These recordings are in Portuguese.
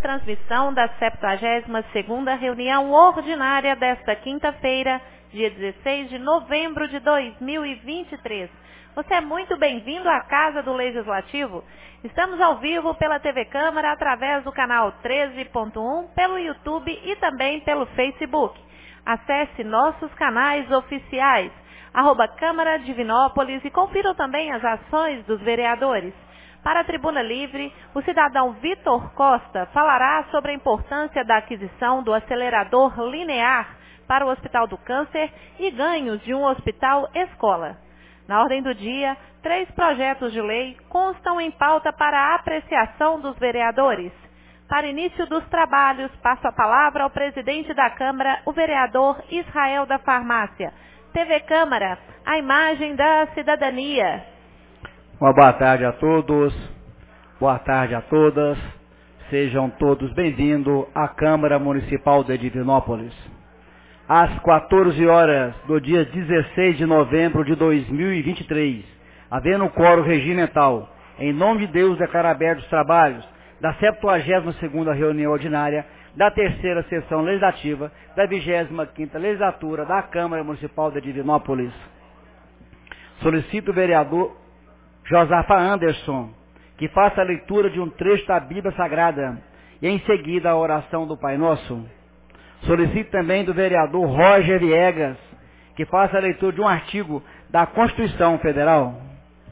transmissão da 72ª reunião ordinária desta quinta-feira, dia 16 de novembro de 2023. Você é muito bem-vindo à Casa do Legislativo. Estamos ao vivo pela TV Câmara, através do canal 13.1, pelo YouTube e também pelo Facebook. Acesse nossos canais oficiais, @Câmara Divinópolis, e confiram também as ações dos vereadores. Para a Tribuna Livre, o cidadão Vitor Costa falará sobre a importância da aquisição do acelerador linear para o Hospital do Câncer e ganhos de um hospital-escola. Na ordem do dia, 3 projetos de lei constam em pauta para a apreciação dos vereadores. Para início dos trabalhos, passo a palavra ao presidente da Câmara, o vereador Israel da Farmácia. TV Câmara, a imagem da cidadania. Uma boa tarde a todos, boa tarde a todas, sejam todos bem-vindos à Câmara Municipal de Divinópolis. Às 14 horas do dia 16 de novembro de 2023, havendo o quórum regimental, em nome de Deus declaro abertos os trabalhos da 72ª reunião ordinária da 3ª sessão legislativa da 25ª legislatura da Câmara Municipal de Divinópolis. Solicito o vereador Josafá Anderson que faça a leitura de um trecho da Bíblia Sagrada e em seguida a oração do Pai Nosso. Solicito também do vereador Roger Viegas que faça a leitura de um artigo da Constituição Federal.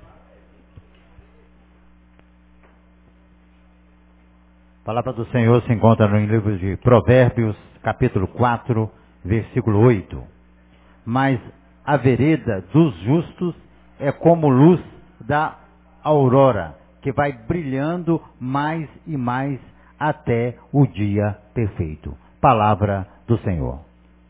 A palavra do Senhor se encontra no livro de Provérbios, capítulo 4, versículo 8. Mas a vereda dos justos é como luz da aurora, que vai brilhando mais e mais até o dia perfeito. Palavra do Senhor.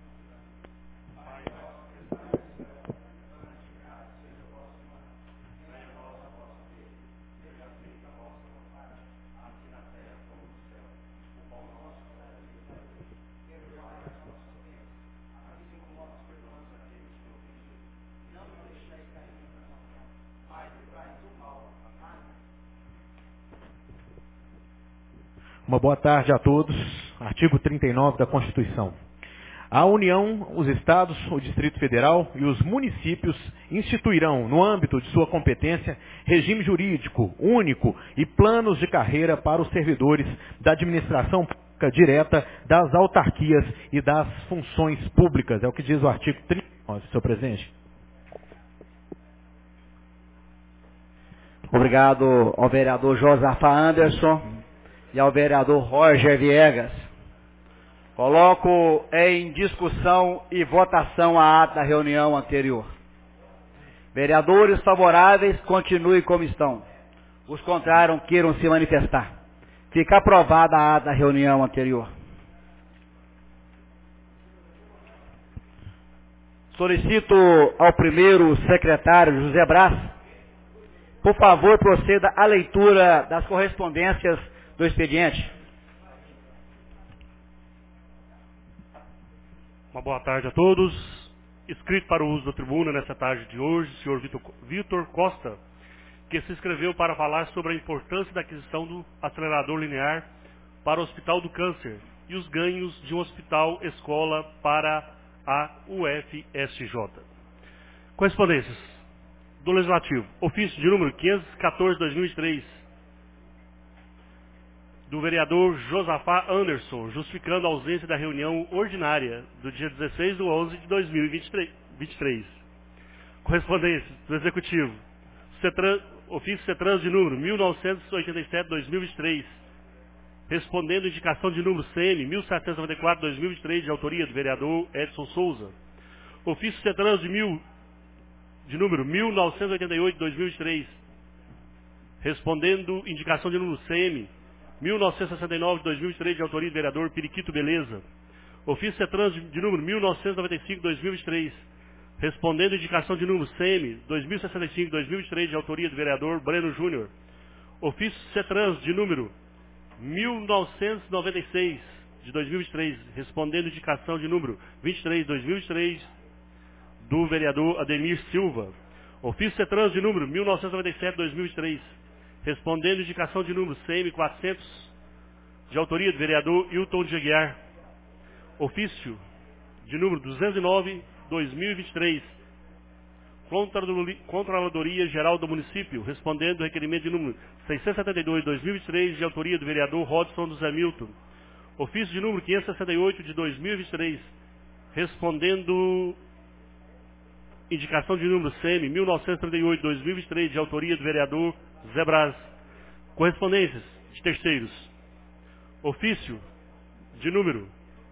Uma boa tarde a todos. Artigo 39 da Constituição. A União, os Estados, o Distrito Federal e os municípios instituirão, no âmbito de sua competência, regime jurídico único e planos de carreira para os servidores da administração pública direta, das autarquias e das funções públicas. É o que diz o artigo 39, senhor presidente. Obrigado ao vereador Josafá Anderson e ao vereador Roger Viegas. Coloco em discussão e votação a ata da reunião anterior. Vereadores favoráveis, continuem como estão. Os contrários, queiram se manifestar. Fica aprovada a ata da reunião anterior. Solicito ao primeiro secretário, José Brás, por favor, proceda à leitura das correspondências do expediente. Uma boa tarde a todos. Inscrito para o uso da tribuna nessa tarde de hoje, o senhor Vitor Costa, que se inscreveu para falar sobre a importância da aquisição do acelerador linear para o Hospital do Câncer e os ganhos de um hospital-escola para a UFSJ. Correspondências do Legislativo. Ofício de número 514/2003, do vereador Josafá Anderson, justificando a ausência da reunião ordinária do dia 16/11/2023. Correspondência do Executivo. Ofício CETRANS de número 1987/2023, respondendo indicação de número CM 1794/2023, de autoria do vereador Edson Souza. Ofício CETRANS de número 1988/2023, respondendo indicação de número CM 1969/2023, de autoria do vereador Periquito Beleza. Ofício CETRANS de número 1995/2023, respondendo indicação de número CM 2065/2023, de autoria do vereador Breno Júnior. Ofício CETRANS de número 1996 de 2023, respondendo indicação de número 23/2023, do vereador Ademir Silva. Ofício CETRANS de número 1997/2023, respondendo indicação de número CM de autoria do vereador Hilton de Aguiar. Ofício de número 209/2023, Controladoria Geral do Município, respondendo o requerimento de número 672/2023, de autoria do vereador Rodson José Milton. Ofício de número 568/2023, respondendo indicação de número CM 1938/2023, de autoria do vereador Zé Braz. Correspondências de terceiros. Ofício de número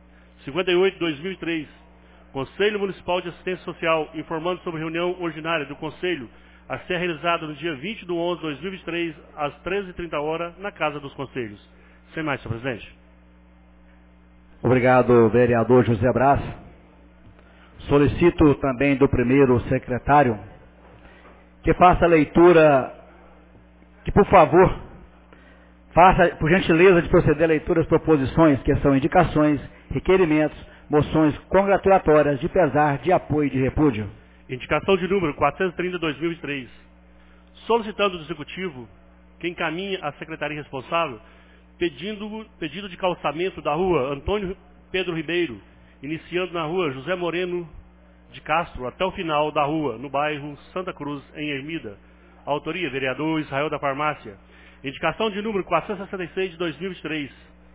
58/2003, Conselho Municipal de Assistência Social, informando sobre reunião ordinária do Conselho a ser realizada no dia 20/11/2023, às 13h30, na Casa dos Conselhos. Sem mais, senhor presidente. Obrigado, vereador José Braz. Solicito também do primeiro secretário que faça a leitura, que por favor, faça, por gentileza, de proceder à leitura das proposições, que são indicações, requerimentos, moções congratulatórias de pesar, de apoio e de repúdio. Indicação de número 430/2023. Solicitando do Executivo que encaminhe à Secretaria responsável pedido de calçamento da rua Antônio Pedro Ribeiro, iniciando na rua José Moreno de Castro até o final da rua, no bairro Santa Cruz, em Ermida. Autoria, vereador Israel da Farmácia. Indicação de número 466/2023.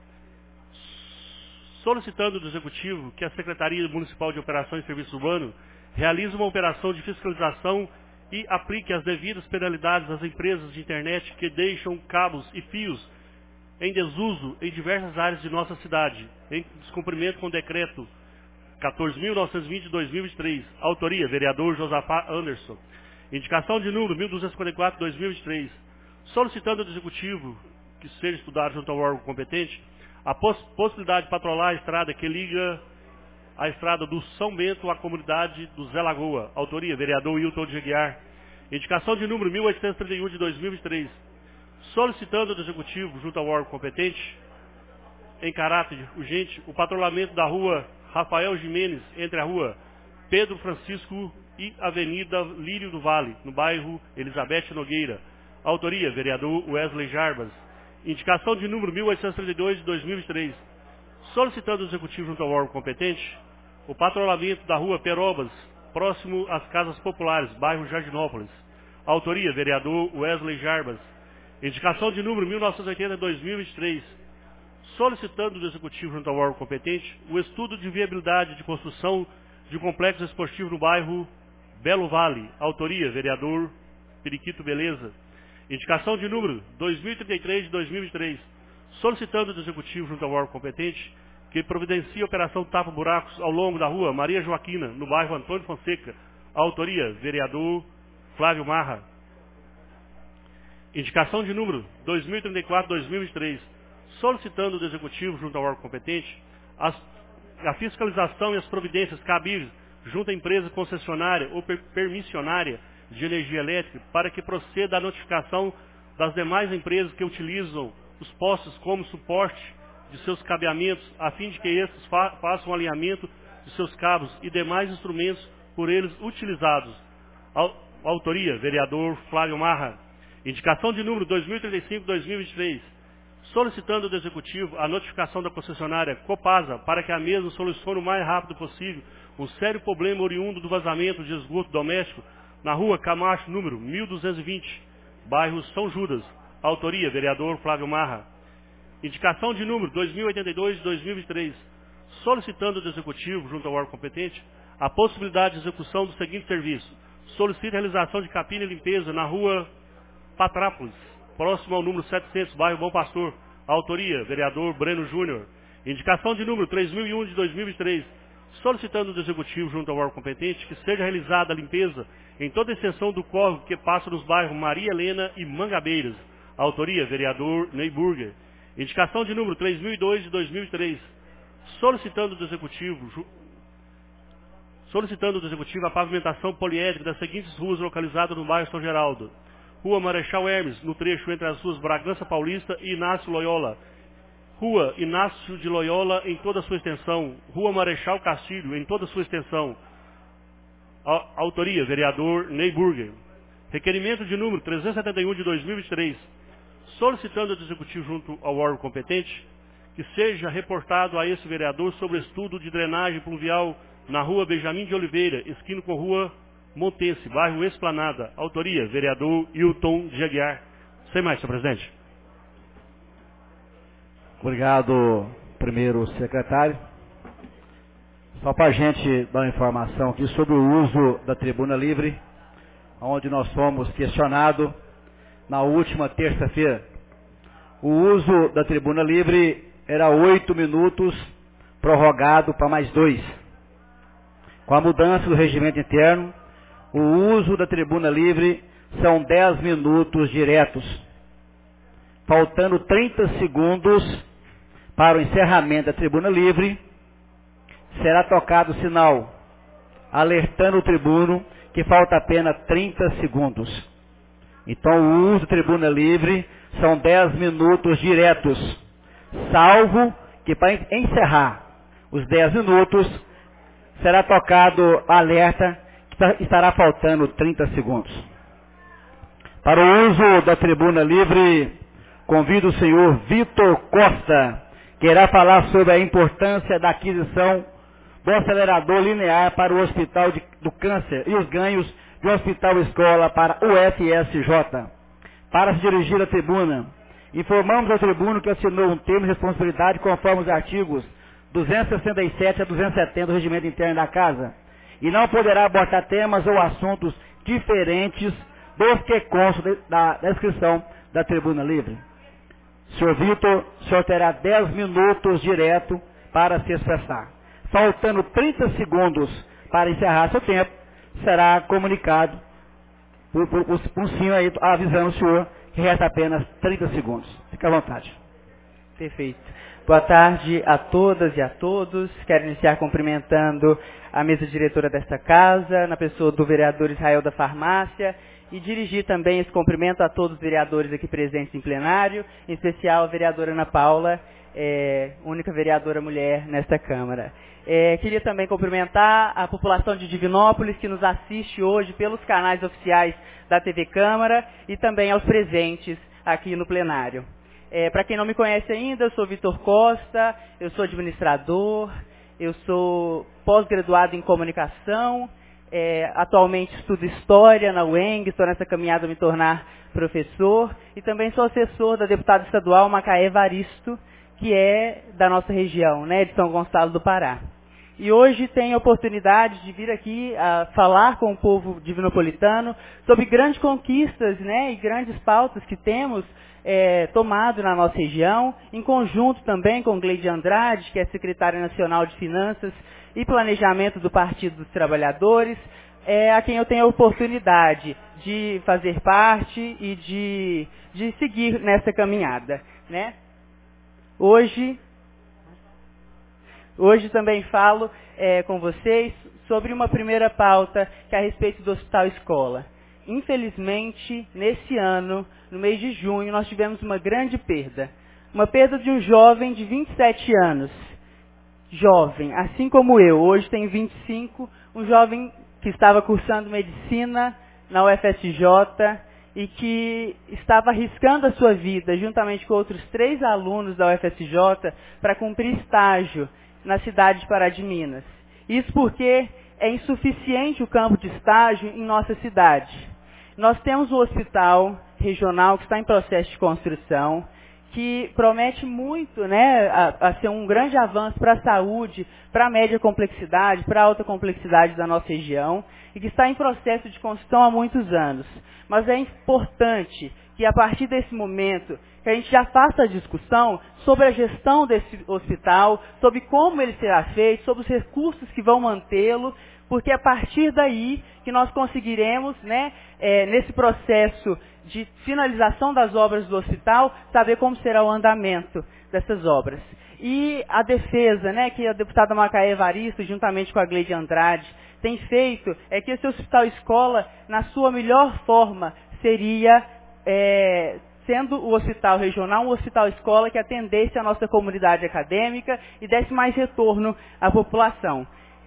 Solicitando do Executivo que a Secretaria Municipal de Operações e Serviços Urbanos realize uma operação de fiscalização e aplique as devidas penalidades às empresas de internet que deixam cabos e fios em desuso em diversas áreas de nossa cidade, em descumprimento com o decreto 14.920/2023. Autoria, vereador Josafá Anderson. Indicação de número 1254/2023. Solicitando do Executivo que seja estudado junto ao órgão competente a possibilidade de patrulhar a estrada que liga a estrada do São Bento à comunidade do Zé Lagoa. Autoria, vereador Hilton de Aguiar. Indicação de número 1831/2023. Solicitando do Executivo, junto ao órgão competente, em caráter urgente, o patrulhamento da rua Rafael Jimenez, entre a rua Pedro Francisco e Avenida Lírio do Vale, no bairro Elizabeth Nogueira. Autoria, vereador Wesley Jarbas. Indicação de número 1832/2023. Solicitando do Executivo, junto ao órgão competente, o patrulhamento da rua Perobas, próximo às Casas Populares, bairro Jardinópolis. Autoria, vereador Wesley Jarbas. Indicação de número 1980/2023. Solicitando do Executivo, junto ao órgão competente, o estudo de viabilidade de construção de um complexo esportivo no bairro Belo Vale. Autoria, vereador Periquito Beleza. Indicação de número 2033/2023. Solicitando do Executivo, junto ao órgão competente, que providencie a operação tapa-buracos ao longo da rua Maria Joaquina, no bairro Antônio Fonseca. Autoria, vereador Flávio Marra. Indicação de número 2034/2023. Solicitando do Executivo, junto ao órgão competente, a fiscalização e as providências cabíveis junto à empresa concessionária ou permissionária de energia elétrica para que proceda a notificação das demais empresas que utilizam os postes como suporte de seus cabeamentos, a fim de que estes façam o alinhamento de seus cabos e demais instrumentos por eles utilizados. Autoria, vereador Flávio Marra. Indicação de número 2035/2023. Solicitando do Executivo a notificação da concessionária Copasa para que a mesma solucione o mais rápido possível um sério problema oriundo do vazamento de esgoto doméstico na rua Camacho, número 1220, bairro São Judas. Autoria, vereador Flávio Marra. Indicação de número 2082/2023. Solicitando do Executivo, junto ao órgão competente, a possibilidade de execução do seguinte serviço. Solicita a realização de capina e limpeza na rua Patrápolis, próximo ao número 700, bairro Bom Pastor. Autoria, vereador Breno Júnior. Indicação de número 3001/2023. Solicitando do Executivo, junto ao órgão competente, que seja realizada a limpeza em toda a extensão do córrego que passa nos bairros Maria Helena e Mangabeiras. Autoria, vereador Ney Burger. Indicação de número 3002/2003. Solicitando do Executivo a pavimentação poliédrica das seguintes ruas localizadas no bairro São Geraldo. Rua Marechal Hermes, no trecho entre as ruas Bragança Paulista e Inácio Loyola. Rua Inácio de Loyola em toda a sua extensão. Rua Marechal Castilho em toda a sua extensão. Autoria, vereador Ney Burger. Requerimento de número 371/2023. Solicitando do Executivo, junto ao órgão competente, que seja reportado a esse vereador sobre estudo de drenagem pluvial na rua Benjamin de Oliveira, esquina com rua Montense, bairro Esplanada. Autoria, vereador Hilton de Aguiar. Sem mais, senhor presidente. Obrigado, primeiro secretário. Só para a gente dar uma informação aqui sobre o uso da tribuna livre, onde nós fomos questionados na última terça-feira. O uso da tribuna livre era 8 minutos, prorrogado para mais 2. Com a mudança do regimento interno, o uso da tribuna livre são 10 minutos diretos, faltando 30 segundos para o encerramento da tribuna livre. Será tocado o sinal, alertando o tribuno que falta apenas 30 segundos. Então o uso da tribuna livre são 10 minutos diretos, salvo que para encerrar os 10 minutos será tocado alerta que estará faltando 30 segundos. Para o uso da tribuna livre, convido o senhor Vitor Costa, que irá falar sobre a importância da aquisição do acelerador linear para o Hospital do Câncer e os ganhos do Hospital Escola para o UFSJ. Para se dirigir à tribuna, informamos ao tribuno que assinou um termo de responsabilidade conforme os artigos 267 a 270 do regimento interno da Casa, e não poderá abordar temas ou assuntos diferentes dos que constam da descrição da tribuna livre. Senhor Vitor, o senhor terá 10 minutos direto para se expressar. Faltando 30 segundos para encerrar seu tempo, será comunicado por um sim aí, avisando o senhor que resta apenas 30 segundos. Fique à vontade. Perfeito. Boa tarde a todas e a todos. Quero iniciar cumprimentando a mesa diretora desta casa, na pessoa do vereador Israel da Farmácia, e dirigir também esse cumprimento a todos os vereadores aqui presentes em plenário, em especial a vereadora Ana Paula, única vereadora mulher nesta Câmara. Queria também cumprimentar a população de Divinópolis que nos assiste hoje pelos canais oficiais da TV Câmara e também aos presentes aqui no plenário. Para quem não me conhece ainda, eu sou Vitor Costa, eu sou administrador, eu sou pós-graduado em comunicação, atualmente estudo História na UENG, estou nessa caminhada a me tornar professor e também sou assessor da deputada estadual Macaé Evaristo, que é da nossa região, né, de São Gonçalo do Pará. E hoje tenho a oportunidade de vir aqui a falar com o povo divinopolitano sobre grandes conquistas, né, e grandes pautas que temos tomado na nossa região, em conjunto também com Gleide Andrade, que é secretária nacional de Finanças e Planejamento do Partido dos Trabalhadores, a quem eu tenho a oportunidade de fazer parte e de seguir nessa caminhada, né? Hoje também falo com vocês sobre uma primeira pauta que é a respeito do Hospital Escola. Infelizmente, nesse ano, no mês de junho, nós tivemos uma grande perda. Uma perda de um jovem de 27 anos. Jovem, assim como eu, hoje tenho 25, um jovem que estava cursando medicina na UFSJ e que estava arriscando a sua vida, juntamente com outros 3 alunos da UFSJ, para cumprir estágio na cidade de Pará de Minas. Isso porque é insuficiente o campo de estágio em nossa cidade. Nós temos um hospital regional que está em processo de construção, que promete muito, né, a ser um grande avanço para a saúde, para a média complexidade, para a alta complexidade da nossa região, e que está em processo de construção há muitos anos. Mas é importante que a partir desse momento, que a gente já faça a discussão sobre a gestão desse hospital, sobre como ele será feito, sobre os recursos que vão mantê-lo, porque é a partir daí que nós conseguiremos, né, nesse processo de finalização das obras do hospital, saber como será o andamento dessas obras. E a defesa, né, que a deputada Macaé Evaristo, juntamente com a Gleide Andrade, tem feito, é que esse hospital escola, na sua melhor forma, seria, sendo o hospital regional, um hospital escola que atendesse a nossa comunidade acadêmica e desse mais retorno à população.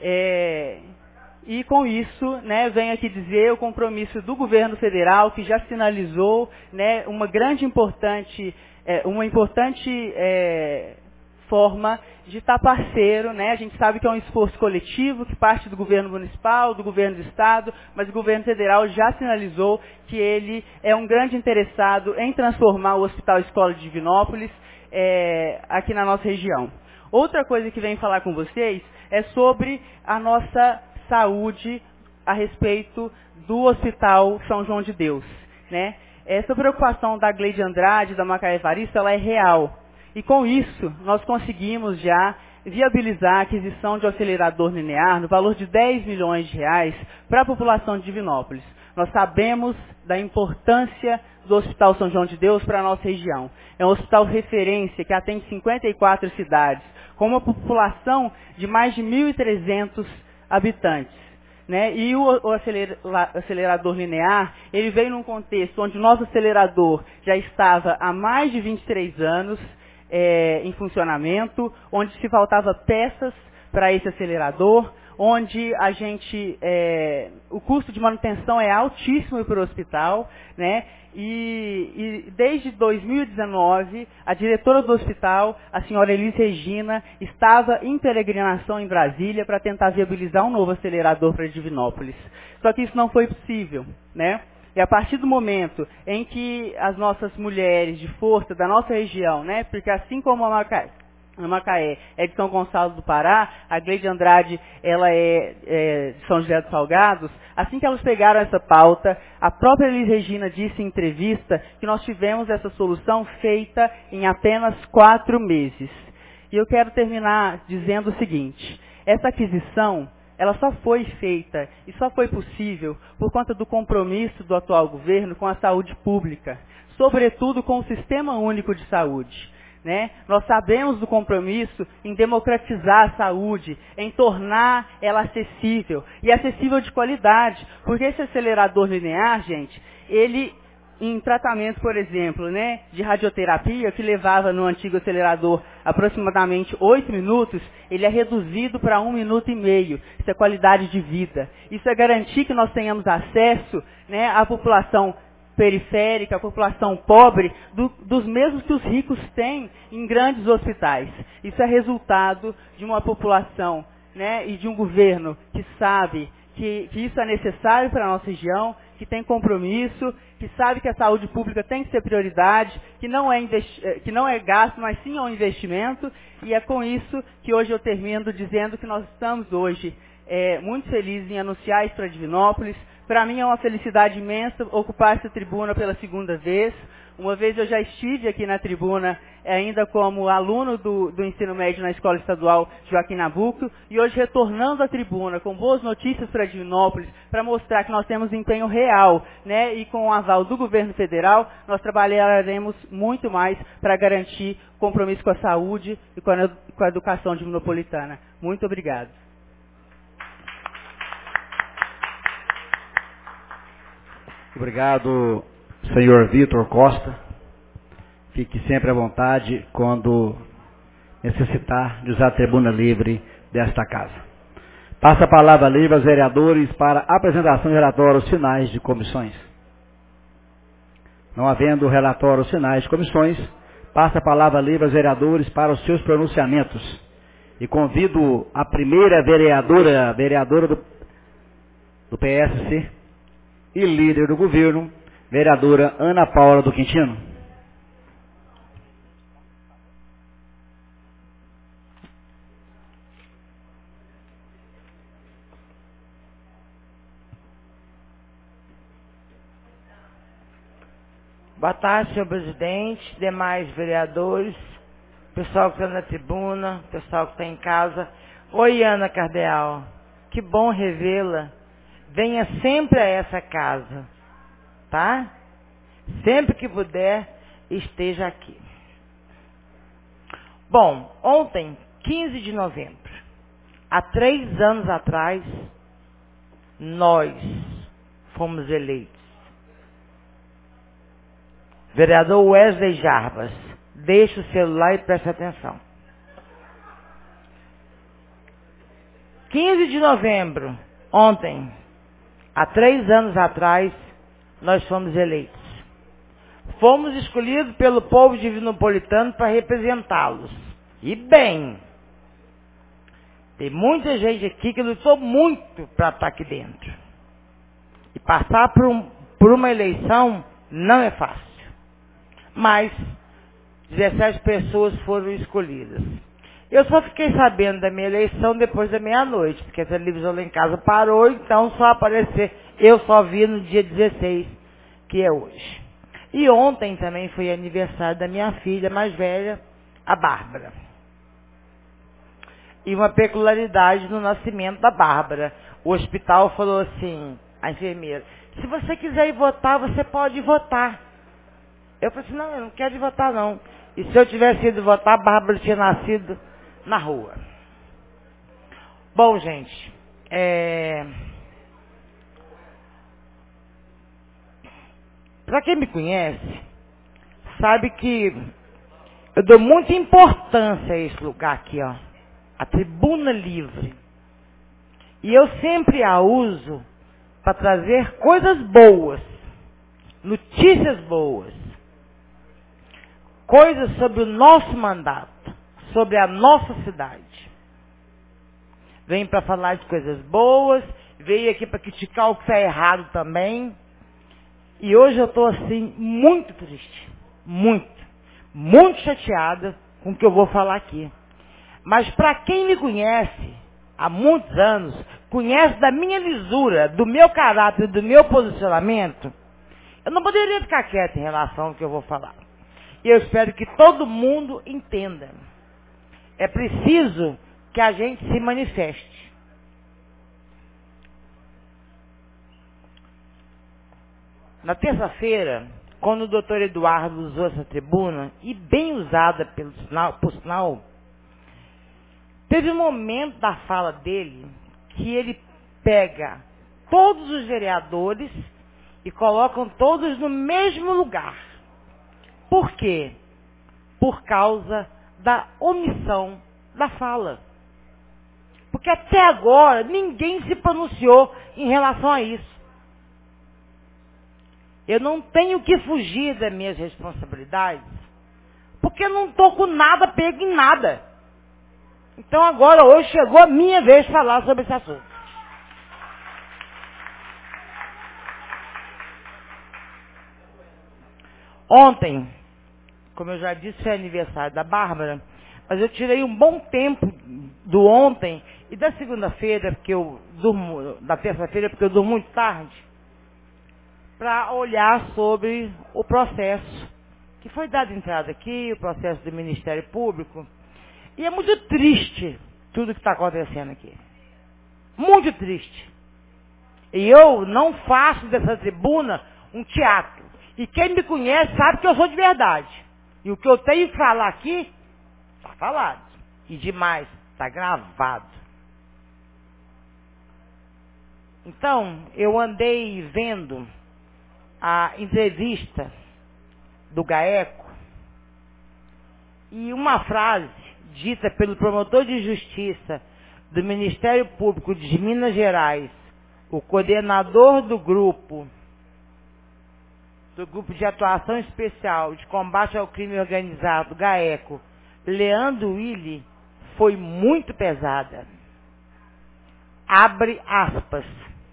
E com isso, né, venho aqui dizer o compromisso do governo federal, que já sinalizou, né, uma importante forma de estar parceiro, né? A gente sabe que é um esforço coletivo, que parte do governo municipal, do governo do estado, mas o governo federal já sinalizou que ele é um grande interessado em transformar o Hospital Escola de Divinópolis aqui na nossa região. Outra coisa que venho falar com vocês é sobre a nossa saúde a respeito do Hospital São João de Deus, né? Essa preocupação da Gleide Andrade, da Macaé Evaristo, ela é real. E com isso, nós conseguimos já viabilizar a aquisição de um acelerador linear no valor de 10 milhões de reais para a população de Divinópolis. Nós sabemos da importância do Hospital São João de Deus para a nossa região. É um hospital referência que atende 54 cidades, com uma população de mais de 1.300 habitantes. Né? E o acelerador linear, ele veio num contexto onde o nosso acelerador já estava há mais de 23 anos em funcionamento, onde se faltava peças para esse acelerador, onde a gente, o custo de manutenção é altíssimo para o hospital, né? E desde 2019, a diretora do hospital, a senhora Elis Regina, estava em peregrinação em Brasília para tentar viabilizar um novo acelerador para Divinópolis. Só que isso não foi possível, né? E a partir do momento em que as nossas mulheres de força da nossa região, né? Porque assim como a Macaé é de São Gonçalo do Pará, a Gleide Andrade ela é de São José dos Salgados, assim que elas pegaram essa pauta, a própria Elis Regina disse em entrevista que nós tivemos essa solução feita em apenas 4 meses. E eu quero terminar dizendo o seguinte, essa aquisição ela só foi feita e só foi possível por conta do compromisso do atual governo com a saúde pública, sobretudo com o Sistema Único de Saúde. Né? Nós sabemos do compromisso em democratizar a saúde, em tornar ela acessível, e acessível de qualidade, porque esse acelerador linear, gente, ele, em tratamento, por exemplo, né, de radioterapia, que levava no antigo acelerador aproximadamente 8 minutos, ele é reduzido para 1 minuto e meio. Isso é qualidade de vida. Isso é garantir que nós tenhamos acesso, né, à população periférica, a população pobre, dos mesmos que os ricos têm em grandes hospitais. Isso é resultado de uma população, né, e de um governo que sabe que isso é necessário para a nossa região, que tem compromisso, que sabe que a saúde pública tem que ser prioridade, que não é gasto, mas sim é um investimento, e é com isso que hoje eu termino dizendo que nós estamos hoje muito felizes em anunciar isso para Divinópolis. Para mim é uma felicidade imensa ocupar essa tribuna pela segunda vez. Uma vez eu já estive aqui na tribuna, ainda como aluno do ensino médio na Escola Estadual Joaquim Nabuco, e hoje retornando à tribuna com boas notícias para Divinópolis, para mostrar que nós temos empenho real, né? E com o aval do governo federal, nós trabalharemos muito mais para garantir compromisso com a saúde e com a educação divinopolitana. Muito obrigado. Obrigado, senhor Vitor Costa. Fique sempre à vontade quando necessitar de usar a tribuna livre desta casa. Passa a palavra livre aos vereadores para apresentação de relatórios finais de comissões. Não havendo relatórios finais de comissões, passa a palavra livre aos vereadores para os seus pronunciamentos. E convido a primeira vereadora do PSC, e líder do governo, vereadora Ana Paula do Quintino. Boa tarde, senhor presidente, demais vereadores, pessoal que está na tribuna, pessoal que está em casa. Oi, Ana Cardeal, que bom revê-la. Venha sempre a essa casa, tá? Sempre que puder, esteja aqui. Bom, ontem, 15 de novembro, há 3 anos atrás, nós fomos eleitos. Vereador Wesley Jarbas, deixe o celular e preste atenção. 15 de novembro, ontem, há 3 anos atrás, nós fomos eleitos. Fomos escolhidos pelo povo divinopolitano para representá-los. E bem, tem muita gente aqui que lutou muito para estar aqui dentro. E passar por uma eleição não é fácil. Mas 17 pessoas foram escolhidas. Eu só fiquei sabendo da minha eleição depois da meia-noite, porque a televisão lá em casa parou, então só aparecer. Eu só vi no dia 16, que é hoje. E ontem também foi aniversário da minha filha mais velha, a Bárbara. E uma peculiaridade no nascimento da Bárbara. O hospital falou assim, a enfermeira, se você quiser ir votar, você pode ir votar. Eu falei assim, não, eu não quero ir votar não. E se eu tivesse ido votar, a Bárbara tinha nascido na rua. Bom, gente, para quem me conhece, sabe que eu dou muita importância a esse lugar aqui, ó. A tribuna livre. E eu sempre a uso para trazer coisas boas, notícias boas, coisas sobre o nosso mandato, sobre a nossa cidade. Venho para falar de coisas boas, veio aqui para criticar o que está errado também. E hoje eu estou assim, muito triste, muito chateada com o que eu vou falar aqui. Mas para quem me conhece há muitos anos, conhece da minha lisura, do meu caráter, do meu posicionamento, eu não poderia ficar quieta em relação ao que eu vou falar. E eu espero que todo mundo entenda. É preciso que a gente se manifeste. Na terça-feira, quando o doutor Eduardo usou essa tribuna, e bem usada por sinal, teve um momento da fala dele que ele pega todos os vereadores e colocam todos no mesmo lugar. Por quê? Por causa da omissão da fala. Porque até agora ninguém se pronunciou em relação a isso. Eu não tenho que fugir das minhas responsabilidades, porque eu não estou com nada pego em nada. Então agora, hoje, chegou a minha vez de falar sobre esse assunto. Ontem, como eu já disse, foi aniversário da Bárbara, mas eu tirei um bom tempo do ontem e da segunda-feira, porque eu durmo, da terça-feira, porque eu durmo muito tarde, para olhar sobre o processo que foi dado entrada aqui, o processo do Ministério Público. E é muito triste tudo que está acontecendo aqui. Muito triste. E eu não faço dessa tribuna um teatro. E quem me conhece sabe que eu sou de verdade. E o que eu tenho que falar aqui, está falado. E demais, está gravado. Então, eu andei vendo a entrevista do GAECO e uma frase dita pelo promotor de justiça do Ministério Público de Minas Gerais, o coordenador do grupo de atuação especial de combate ao crime organizado, GAECO, Leandro Willi, foi muito pesada. Abre aspas.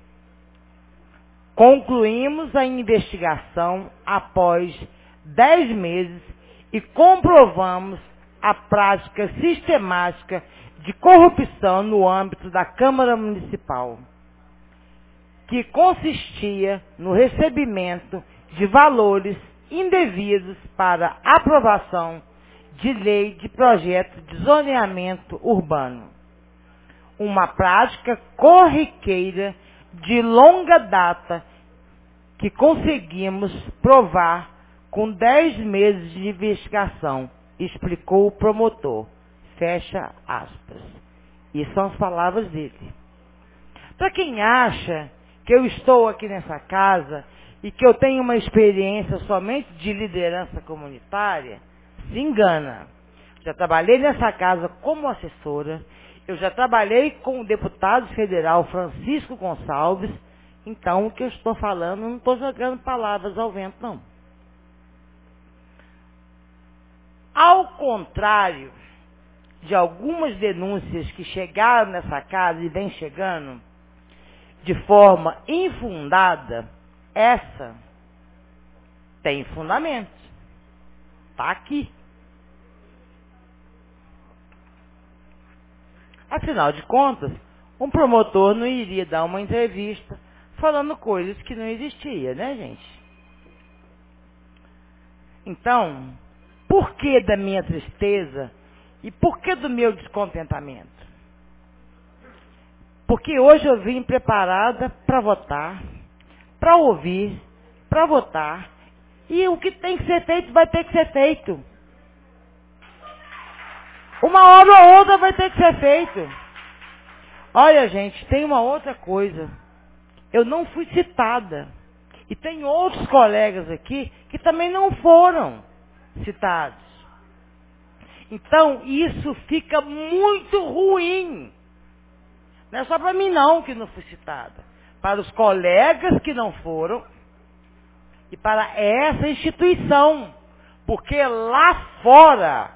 Concluímos a investigação após 10 meses e comprovamos a prática sistemática de corrupção no âmbito da Câmara Municipal, que consistia no recebimento de valores indevidos para aprovação de lei de projeto de zoneamento urbano. Uma prática corriqueira de longa data que conseguimos provar com 10 meses de investigação, explicou o promotor. Fecha aspas. E são as palavras dele. Para quem acha que eu estou aqui nessa casa e que eu tenho uma experiência somente de liderança comunitária, se engana. Já trabalhei nessa casa como assessora, eu já trabalhei com o deputado federal Francisco Gonçalves, então o que eu estou falando, não estou jogando palavras ao vento, não. Ao contrário de algumas denúncias que chegaram nessa casa e vem chegando de forma infundada, essa tem fundamento. Está aqui. Afinal de contas, um promotor não iria dar uma entrevista falando coisas que não existiam, né, gente? Então, por que da minha tristeza e por que do meu descontentamento? Porque hoje eu vim preparada para votar, para ouvir, para votar, e o que tem que ser feito vai ter que ser feito. Uma hora ou outra vai ter que ser feito. Olha, gente, tem uma outra coisa. Eu não fui citada. E tem outros colegas aqui que também não foram citados. Então, isso fica muito ruim. Não é só para mim não que não fui citada. Para os colegas que não foram e para essa instituição. Porque lá fora,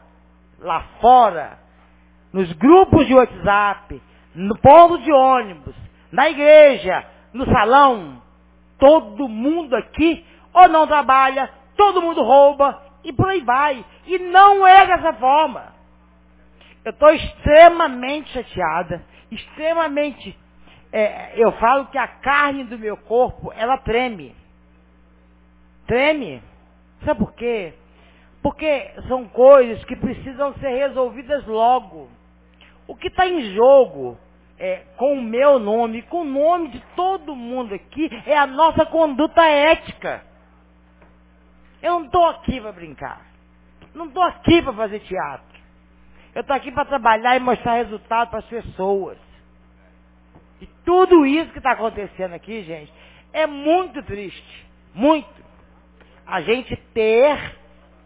nos grupos de WhatsApp, no ponto de ônibus, na igreja, no salão, todo mundo aqui ou não trabalha, todo mundo rouba e por aí vai. E não é dessa forma. Eu estou extremamente chateada, extremamente... eu falo que a carne do meu corpo, ela treme. Treme. Sabe por quê? Porque são coisas que precisam ser resolvidas logo. O que está em jogo, com o meu nome, com o nome de todo mundo aqui, é a nossa conduta ética. Eu não estou aqui para brincar. Não estou aqui para fazer teatro. Eu estou aqui para trabalhar e mostrar resultado para as pessoas. E tudo isso que está acontecendo aqui, gente, é muito triste. Muito. A gente ter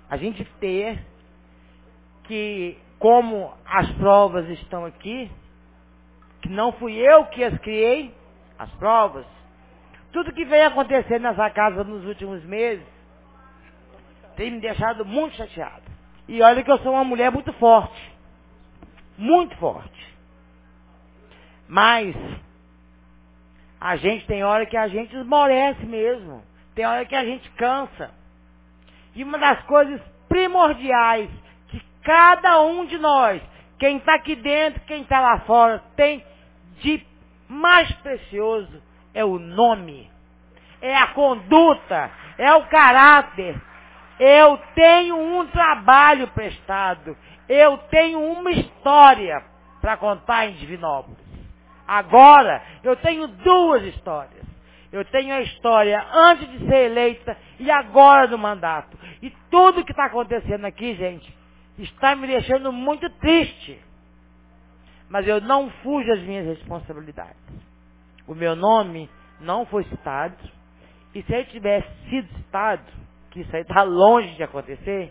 que, como as provas estão aqui, que não fui eu que as criei, as provas, tudo que vem acontecendo nessa casa nos últimos meses, tem me deixado muito chateado. E olha que eu sou uma mulher muito forte. Muito forte. Mas, a gente tem hora que a gente esmorece mesmo. Tem hora que a gente cansa. E uma das coisas primordiais que cada um de nós, quem está aqui dentro, quem está lá fora, tem de mais precioso é o nome, é a conduta, é o caráter. Eu tenho um trabalho prestado, eu tenho uma história para contar em Divinópolis. Agora, eu tenho duas histórias. Eu tenho a história antes de ser eleita e agora do mandato. E tudo que está acontecendo aqui, gente, está me deixando muito triste. Mas eu não fujo das minhas responsabilidades. O meu nome não foi citado. E se ele tivesse sido citado, que isso aí está longe de acontecer,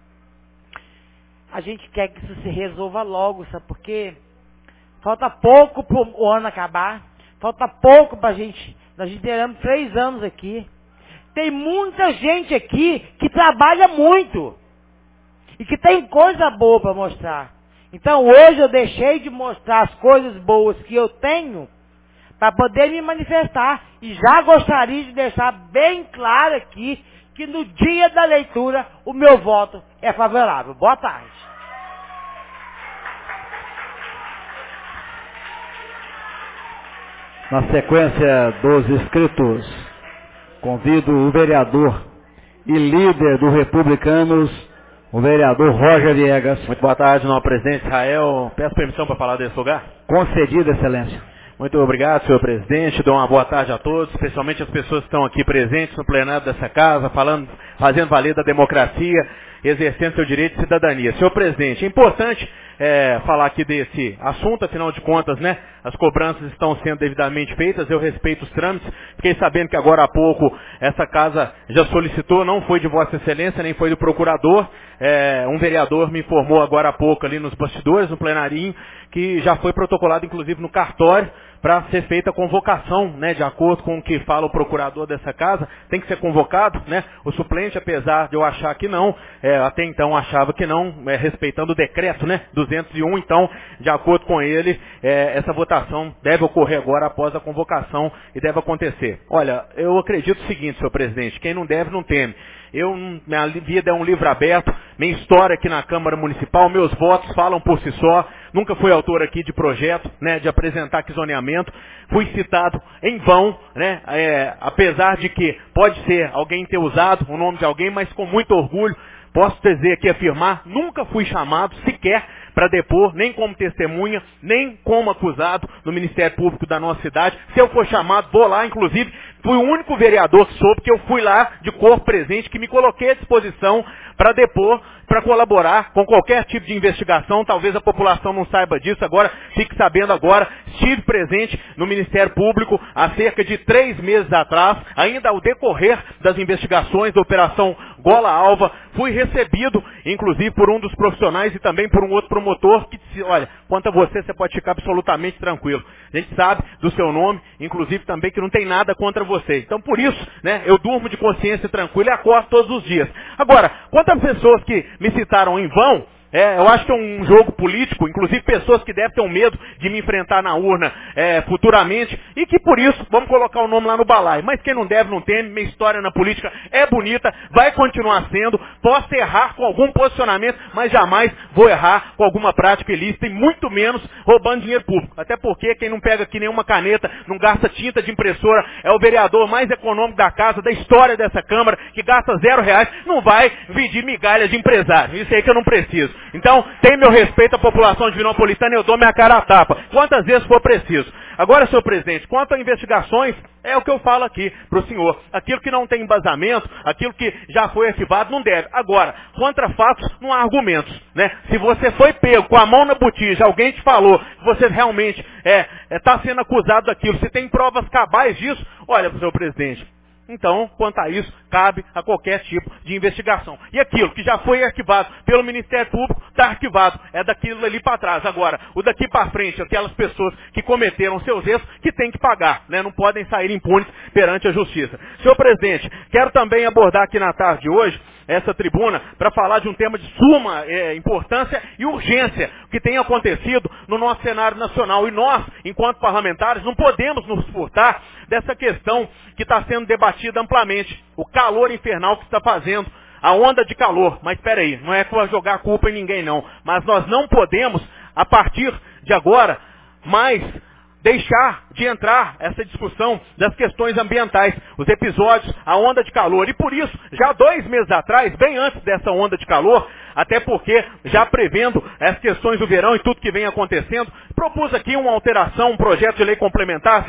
a gente quer que isso se resolva logo, sabe por quê? Falta pouco para o ano acabar. Falta pouco para a gente... Nós lideramos 3 anos aqui. Tem muita gente aqui que trabalha muito. E que tem coisa boa para mostrar. Então hoje eu deixei de mostrar as coisas boas que eu tenho para poder me manifestar. E já gostaria de deixar bem claro aqui que no dia da leitura o meu voto é favorável. Boa tarde. Na sequência dos inscritos, convido o vereador e líder do Republicanos, o vereador Roger Viegas. Muito boa tarde, nobre presidente Israel. Peço permissão para falar desse lugar? Concedido, excelência. Muito obrigado, senhor presidente. Dou uma boa tarde a todos, especialmente as pessoas que estão aqui presentes no plenário dessa casa, fazendo valer da democracia, exercendo seu direito de cidadania. Senhor presidente, é importante falar aqui desse assunto, afinal de contas, né? As cobranças estão sendo devidamente feitas, eu respeito os trâmites. Fiquei sabendo que agora há pouco essa casa já solicitou, não foi de Vossa Excelência, nem foi do procurador. Um vereador me informou agora há pouco ali nos bastidores, no plenarinho, que já foi protocolado inclusive no cartório, para ser feita a convocação, né, de acordo com o que fala o procurador dessa casa, tem que ser convocado, né, o suplente, apesar de eu achar que não, até então achava que não, respeitando o decreto, né, 201, então, de acordo com ele, essa votação deve ocorrer agora após a convocação e deve acontecer. Olha, eu acredito o seguinte, senhor presidente, quem não deve não teme. Minha vida é um livro aberto, minha história aqui na Câmara Municipal, meus votos falam por si só, nunca fui autor aqui de projeto, né, de apresentar aqui zoneamento, fui citado em vão, né, apesar de que pode ser alguém ter usado o nome de alguém, mas com muito orgulho, posso dizer aqui, afirmar, nunca fui chamado sequer para depor, nem como testemunha, nem como acusado no Ministério Público da nossa cidade. Se eu for chamado, vou lá, inclusive, fui o único vereador que soube que eu fui lá de corpo presente, que me coloquei à disposição para depor, para colaborar com qualquer tipo de investigação. Talvez a população não saiba disso agora, fique sabendo agora. Estive presente no Ministério Público há cerca de 3 meses atrás, ainda ao decorrer das investigações da Operação Gola Alva. Fui recebido, inclusive, por um dos profissionais e também por um outro promotor que disse, olha, quanto a você pode ficar absolutamente tranquilo. A gente sabe do seu nome, inclusive também que não tem nada contra você. Então, por isso, né, eu durmo de consciência tranquila e acordo todos os dias. Agora, quantas pessoas que me citaram em vão, eu acho que é um jogo político, inclusive pessoas que devem ter um medo de me enfrentar na urna futuramente, e que por isso, vamos colocar o nome lá no balaio. Mas quem não deve, não teme, minha história na política é bonita, vai continuar sendo, posso errar com algum posicionamento, mas jamais vou errar com alguma prática ilícita, e muito menos roubando dinheiro público. Até porque quem não pega aqui nenhuma caneta, não gasta tinta de impressora, é o vereador mais econômico da casa, da história dessa Câmara, que gasta R$0, não vai pedir migalha de empresário. Isso aí que eu não preciso. Então, tem meu respeito à população de Vinopolitana, eu dou minha cara a tapa, quantas vezes for preciso. Agora, senhor presidente, quanto a investigações, é o que eu falo aqui para o senhor. Aquilo que não tem embasamento, aquilo que já foi arquivado, não deve. Agora, contra fatos, não há argumentos, né? Se você foi pego com a mão na botija, alguém te falou que você realmente está sendo acusado daquilo, se tem provas cabais disso, olha, senhor presidente, então, quanto a isso, cabe a qualquer tipo de investigação. E aquilo que já foi arquivado pelo Ministério Público, está arquivado. É daquilo ali para trás. Agora, o daqui para frente, aquelas pessoas que cometeram seus erros, que têm que pagar, né? Não podem sair impunes perante a justiça. Senhor presidente, quero também abordar aqui na tarde de hoje, essa tribuna, para falar de um tema de suma importância e urgência que tem acontecido no nosso cenário nacional. E nós, enquanto parlamentares, não podemos nos furtar dessa questão que está sendo debatida amplamente. O calor infernal que está fazendo, a onda de calor. Mas espera aí, não é para jogar a culpa em ninguém não. Mas nós não podemos, a partir de agora, mais deixar de entrar essa discussão das questões ambientais, os episódios, a onda de calor. E por isso, já 2 meses atrás, bem antes dessa onda de calor, até porque já prevendo as questões do verão e tudo que vem acontecendo, propus aqui uma alteração, um projeto de lei complementar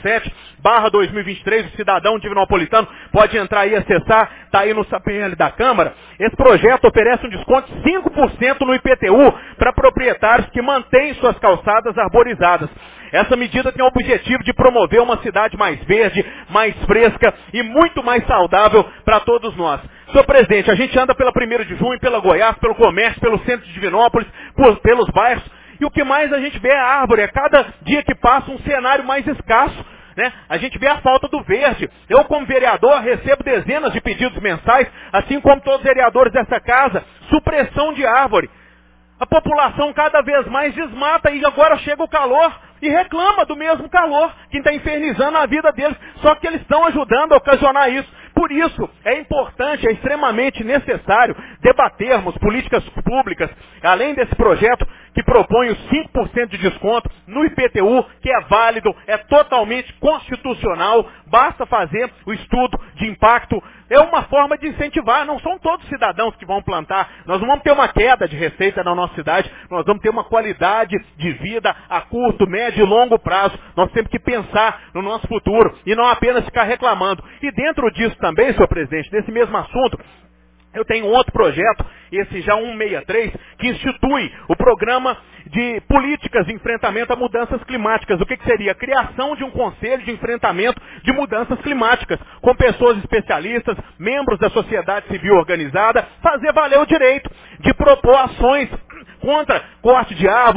007/2023, o cidadão divinopolitano pode entrar e acessar, está aí no SAPL da Câmara. Esse projeto oferece um desconto de 5% no IPTU para proprietários que mantêm suas calçadas arborizadas. Essa medida tem o objetivo de promover uma cidade mais verde, mais fresca e muito mais saudável para todos nós. Senhor presidente, a gente anda pela 1º de junho, pela Goiás, pelo comércio, pelo centro de Divinópolis, pelos bairros, e o que mais a gente vê é a árvore. A cada dia que passa um cenário mais escasso, né? A gente vê a falta do verde. Eu, como vereador, recebo dezenas de pedidos mensais, assim como todos os vereadores dessa casa, supressão de árvore. A população cada vez mais desmata e agora chega o calor e reclama do mesmo calor, que está infernizando a vida deles, só que eles estão ajudando a ocasionar isso. Por isso, é importante, é extremamente necessário debatermos políticas públicas, além desse projeto que propõe os 5% de desconto no IPTU, que é válido, é totalmente constitucional, basta fazer o estudo de impacto. É uma forma de incentivar, não são todos cidadãos que vão plantar. Nós não vamos ter uma queda de receita na nossa cidade, nós vamos ter uma qualidade de vida a curto, médio e longo prazo. Nós temos que pensar no nosso futuro e não apenas ficar reclamando. E dentro disso também, senhor presidente, nesse mesmo assunto, eu tenho outro projeto, esse já 163, que institui o programa de políticas de enfrentamento a mudanças climáticas. O que seria? A criação de um conselho de enfrentamento de mudanças climáticas, com pessoas especialistas, membros da sociedade civil organizada, fazer valer o direito de propor ações contra corte de árvores,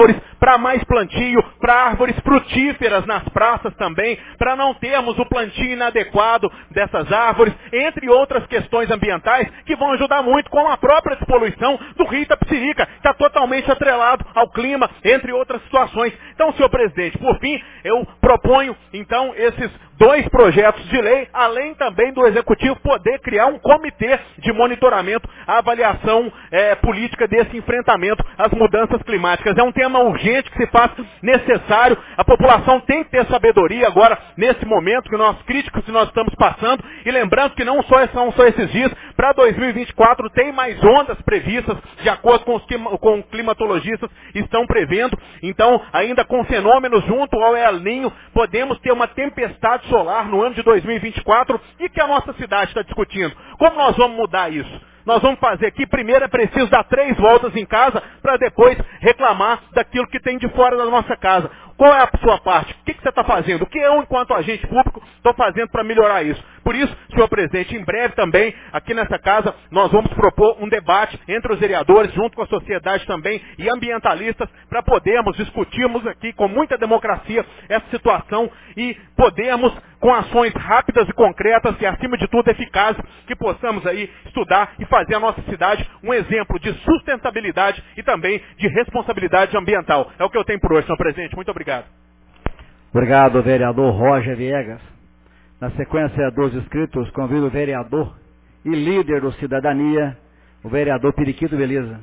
para mais plantio, para árvores frutíferas nas praças também, para não termos o plantio inadequado dessas árvores, entre outras questões ambientais que vão ajudar muito com a própria despoluição do rio Itapecerica. Está totalmente atrelado ao clima, entre outras situações. Então, senhor presidente, por fim, eu proponho, então, esses 2 projetos de lei, além também do Executivo poder criar um comitê de monitoramento, avaliação política desse enfrentamento às mudanças climáticas. É um tema urgente que se faz necessário. A população tem que ter sabedoria agora, nesse momento que nós críticos que nós estamos passando. E lembrando que não são só esses dias, para 2024 tem mais ondas previstas, de acordo com os climatologistas estão prevendo. Então, ainda com fenômenos junto ao El Niño, podemos ter uma tempestade solar no ano de 2024 e que a nossa cidade está discutindo. Como nós vamos mudar isso? Nós vamos fazer aqui, primeiro é preciso dar 3 voltas em casa para depois reclamar daquilo que tem de fora da nossa casa. Qual é a sua parte? O que você está fazendo? O que eu, enquanto agente público, estou fazendo para melhorar isso? Por isso, senhor presidente, em breve também, aqui nessa casa, nós vamos propor um debate entre os vereadores, junto com a sociedade também, e ambientalistas, para podermos discutirmos aqui com muita democracia essa situação e podermos, com ações rápidas e concretas e, acima de tudo, eficazes, que possamos aí estudar e fazer a nossa cidade um exemplo de sustentabilidade e também de responsabilidade ambiental. É o que eu tenho por hoje, senhor presidente. Muito obrigado. Obrigado, vereador Roger Viegas. Na sequência dos inscritos, convido o vereador e líder do Cidadania, o vereador Periquito Beleza.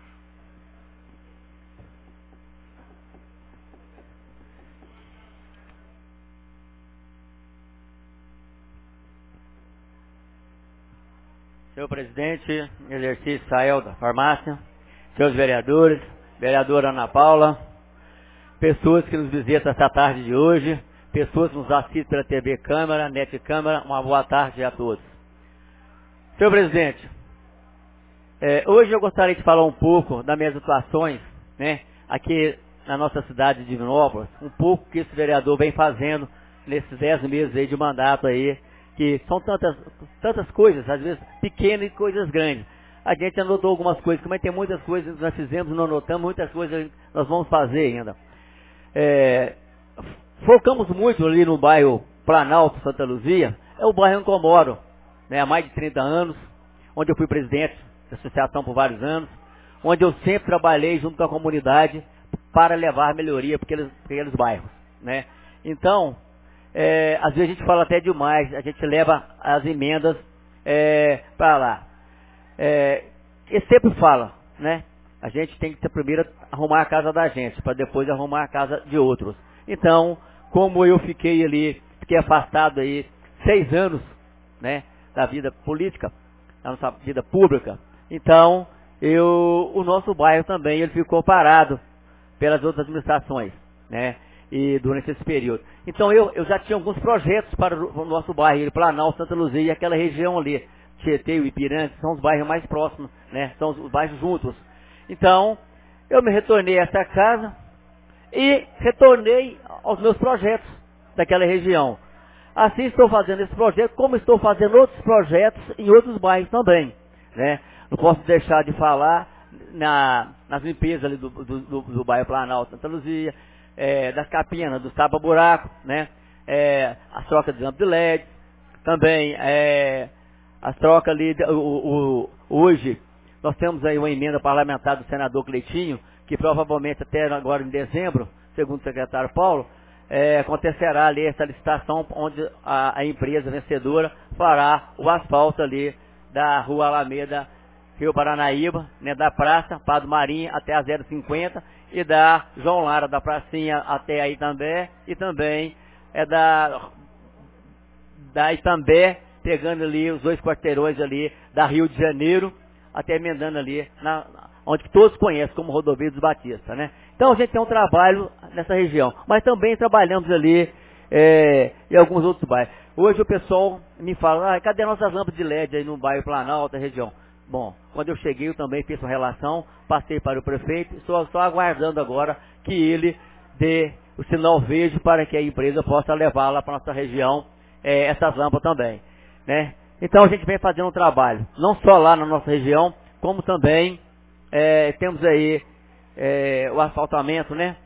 Senhor presidente, exercício Sael da farmácia, senhores vereadores, vereadora Ana Paula, pessoas que nos visitam essa tarde de hoje, pessoas que nos assistem pela TV Câmara, Net Câmara, uma boa tarde a todos. Senhor presidente, hoje eu gostaria de falar um pouco das minhas atuações, né, aqui na nossa cidade de Divinópolis, um pouco que esse vereador vem fazendo nesses 10 meses aí de mandato aí, que são tantas coisas, às vezes pequenas e coisas grandes. A gente anotou algumas coisas, mas tem muitas coisas que nós fizemos, não anotamos, muitas coisas nós vamos fazer ainda. Focamos muito ali no bairro Planalto, Santa Luzia, é o bairro em que eu moro, né, há mais de 30 anos, onde eu fui presidente da associação por vários anos, onde eu sempre trabalhei junto com a comunidade para levar melhoria para aqueles bairros, né. Então, às vezes a gente fala até demais, a gente leva as emendas para lá. E sempre fala, né? A gente tem que primeiro arrumar a casa da gente, para depois arrumar a casa de outros. Então, como eu fiquei afastado aí 6 anos, né, da vida política, da nossa vida pública, então, o nosso bairro também, ele ficou parado pelas outras administrações, né? E durante esse período. Então eu já tinha alguns projetos para o nosso bairro, Planalto, Santa Luzia e aquela região ali, Tietê e Ipiranga, são os bairros mais próximos, né? São os bairros juntos. Então, eu me retornei a essa casa e retornei aos meus projetos daquela região. Assim estou fazendo esse projeto, como estou fazendo outros projetos em outros bairros também, né? Não posso deixar de falar nas limpezas ali do bairro Planalto, Santa Luzia, das capinhas, do tapa-buraco, né? As trocas de lâmpada de LED, também as trocas ali, hoje nós temos aí uma emenda parlamentar do senador Cleitinho, que provavelmente até agora em dezembro, segundo o secretário Paulo, acontecerá ali essa licitação onde a empresa vencedora fará o asfalto ali da Rua Alameda, Rio Paranaíba, né, da Praça Padre Marinho até a 050 e da João Lara da Pracinha até a Itambé e também da Itambé, pegando ali os 2 quarteirões ali da Rio de Janeiro até emendando ali onde todos conhecem como Rodovia dos Batistas, né? Então a gente tem um trabalho nessa região, mas também trabalhamos ali em alguns outros bairros. Hoje o pessoal me fala, cadê nossas lâmpadas de LED aí no bairro Planalto, região? Bom, quando eu cheguei eu também fiz uma relação, passei para o prefeito, estou só aguardando agora que ele dê o sinal verde para que a empresa possa levá-la para a nossa região, essas lâmpadas também, né? Então a gente vem fazendo um trabalho, não só lá na nossa região, como também temos aí o asfaltamento, né?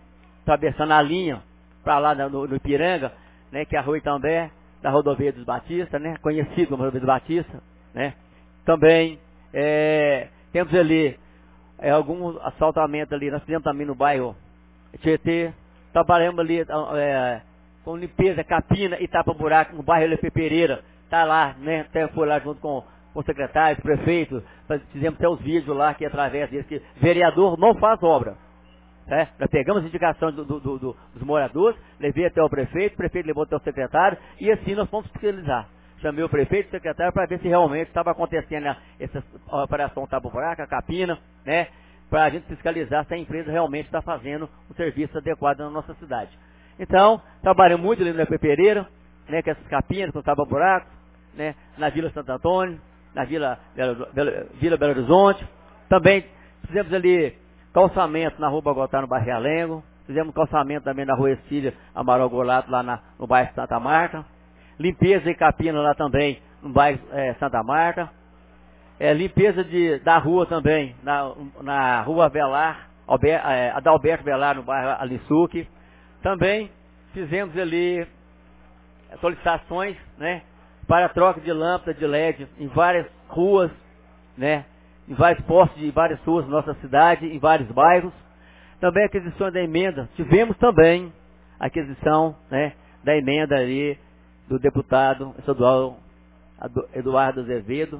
atravessando a linha para lá no Ipiranga, né, que é a Rua Itambé, da Rodovia dos Batistas, né, conhecido como Rodovia dos Batistas, né. Também temos ali algum asfaltamento ali, nós fizemos também no bairro Tietê, trabalhamos ali com limpeza, capina e tapa-buraco no bairro Lepe Pereira, tá lá, né, até foi lá junto com o secretário, o prefeito, fizemos até os vídeos lá, que através desse, que vereador não faz obra. Nós pegamos a indicação dos moradores, levei até o prefeito levou até o secretário, e assim nós fomos fiscalizar. Chamei o prefeito e o secretário para ver se realmente estava acontecendo essa operação tapa-buraco, a capina, né, para a gente fiscalizar se a empresa realmente está fazendo um serviço adequado na nossa cidade. Então, trabalhamos muito ali no Lepe Pereira, né, com essas capinas, com tapa-buraco, né, na Vila Santo Antônio, na Vila Belo Horizonte. Também fizemos ali calçamento na Rua Bogotá, no bairro Realengo. Fizemos calçamento também na Rua Estília, Amaral Golato, lá no bairro Santa Marta. Limpeza e capina lá também, no bairro Santa Marta. Limpeza da rua também, na Rua Velar, Adalberto Velar, no bairro Alisuque. Também fizemos ali solicitações, né, para troca de lâmpada de LED em várias ruas, né, em vários postos de várias ruas da nossa cidade, em vários bairros. Também aquisição da emenda. Tivemos também a aquisição, né, da emenda ali do deputado estadual Eduardo Azevedo,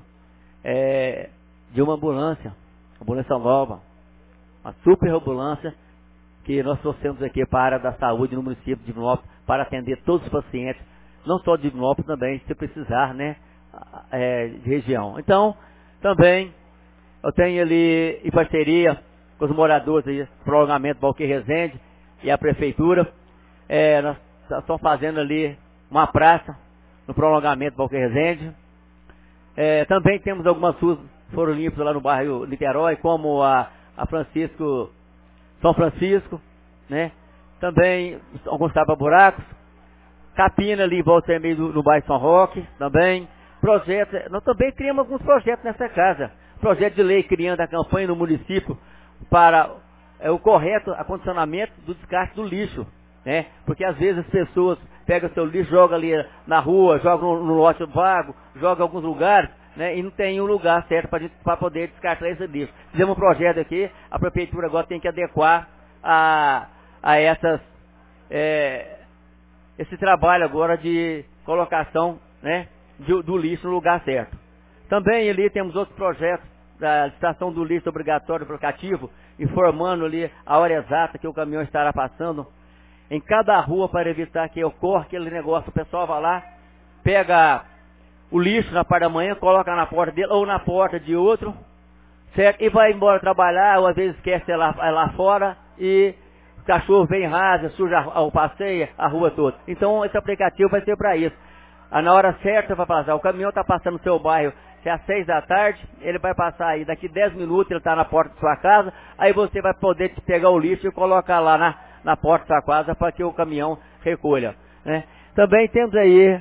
de uma ambulância nova, uma super ambulância que nós trouxemos aqui para a área da saúde no município de Divinópolis para atender todos os pacientes, não só de Divinópolis também, se precisar, né, de região. Então, também eu tenho ali em parceria com os moradores aí, prolongamento Valquer Rezende e a prefeitura, nós estamos fazendo ali uma praça no prolongamento Valquer Rezende. Também temos algumas ruas que foram limpas lá no bairro Niterói, como a São Francisco, né? Também alguns tapa-buracos, capina ali em volta meio no bairro São Roque, também. Nós também criamos alguns projetos nessa casa. Projeto de lei criando a campanha no município para o correto acondicionamento do descarte do lixo, né? Porque às vezes as pessoas pegam seu lixo, jogam ali na rua, jogam no lote vago, jogam em alguns lugares, né? E não tem um lugar certo para poder descartar esse lixo. Fizemos um projeto aqui, a prefeitura agora tem que adequar a esse trabalho agora de colocação, né, do lixo no lugar certo. Também ali temos outros projetos da licitação do lixo obrigatório aplicativo, informando ali a hora exata que o caminhão estará passando em cada rua para evitar que ocorra aquele negócio. O pessoal vai lá, pega o lixo na parte da manhã, coloca na porta dele ou na porta de outro, certo? E vai embora trabalhar, ou às vezes esquece lá fora e o cachorro vem rasa, suja o passeio, a rua toda. Então esse aplicativo vai ser para isso. Na hora certa vai passar. O caminhão está passando no seu bairro, se é às 6 da tarde, ele vai passar aí. Daqui 10 minutos ele está na porta da sua casa, aí você vai poder pegar o lixo e colocar lá na porta da sua casa para que o caminhão recolha, né? Também temos aí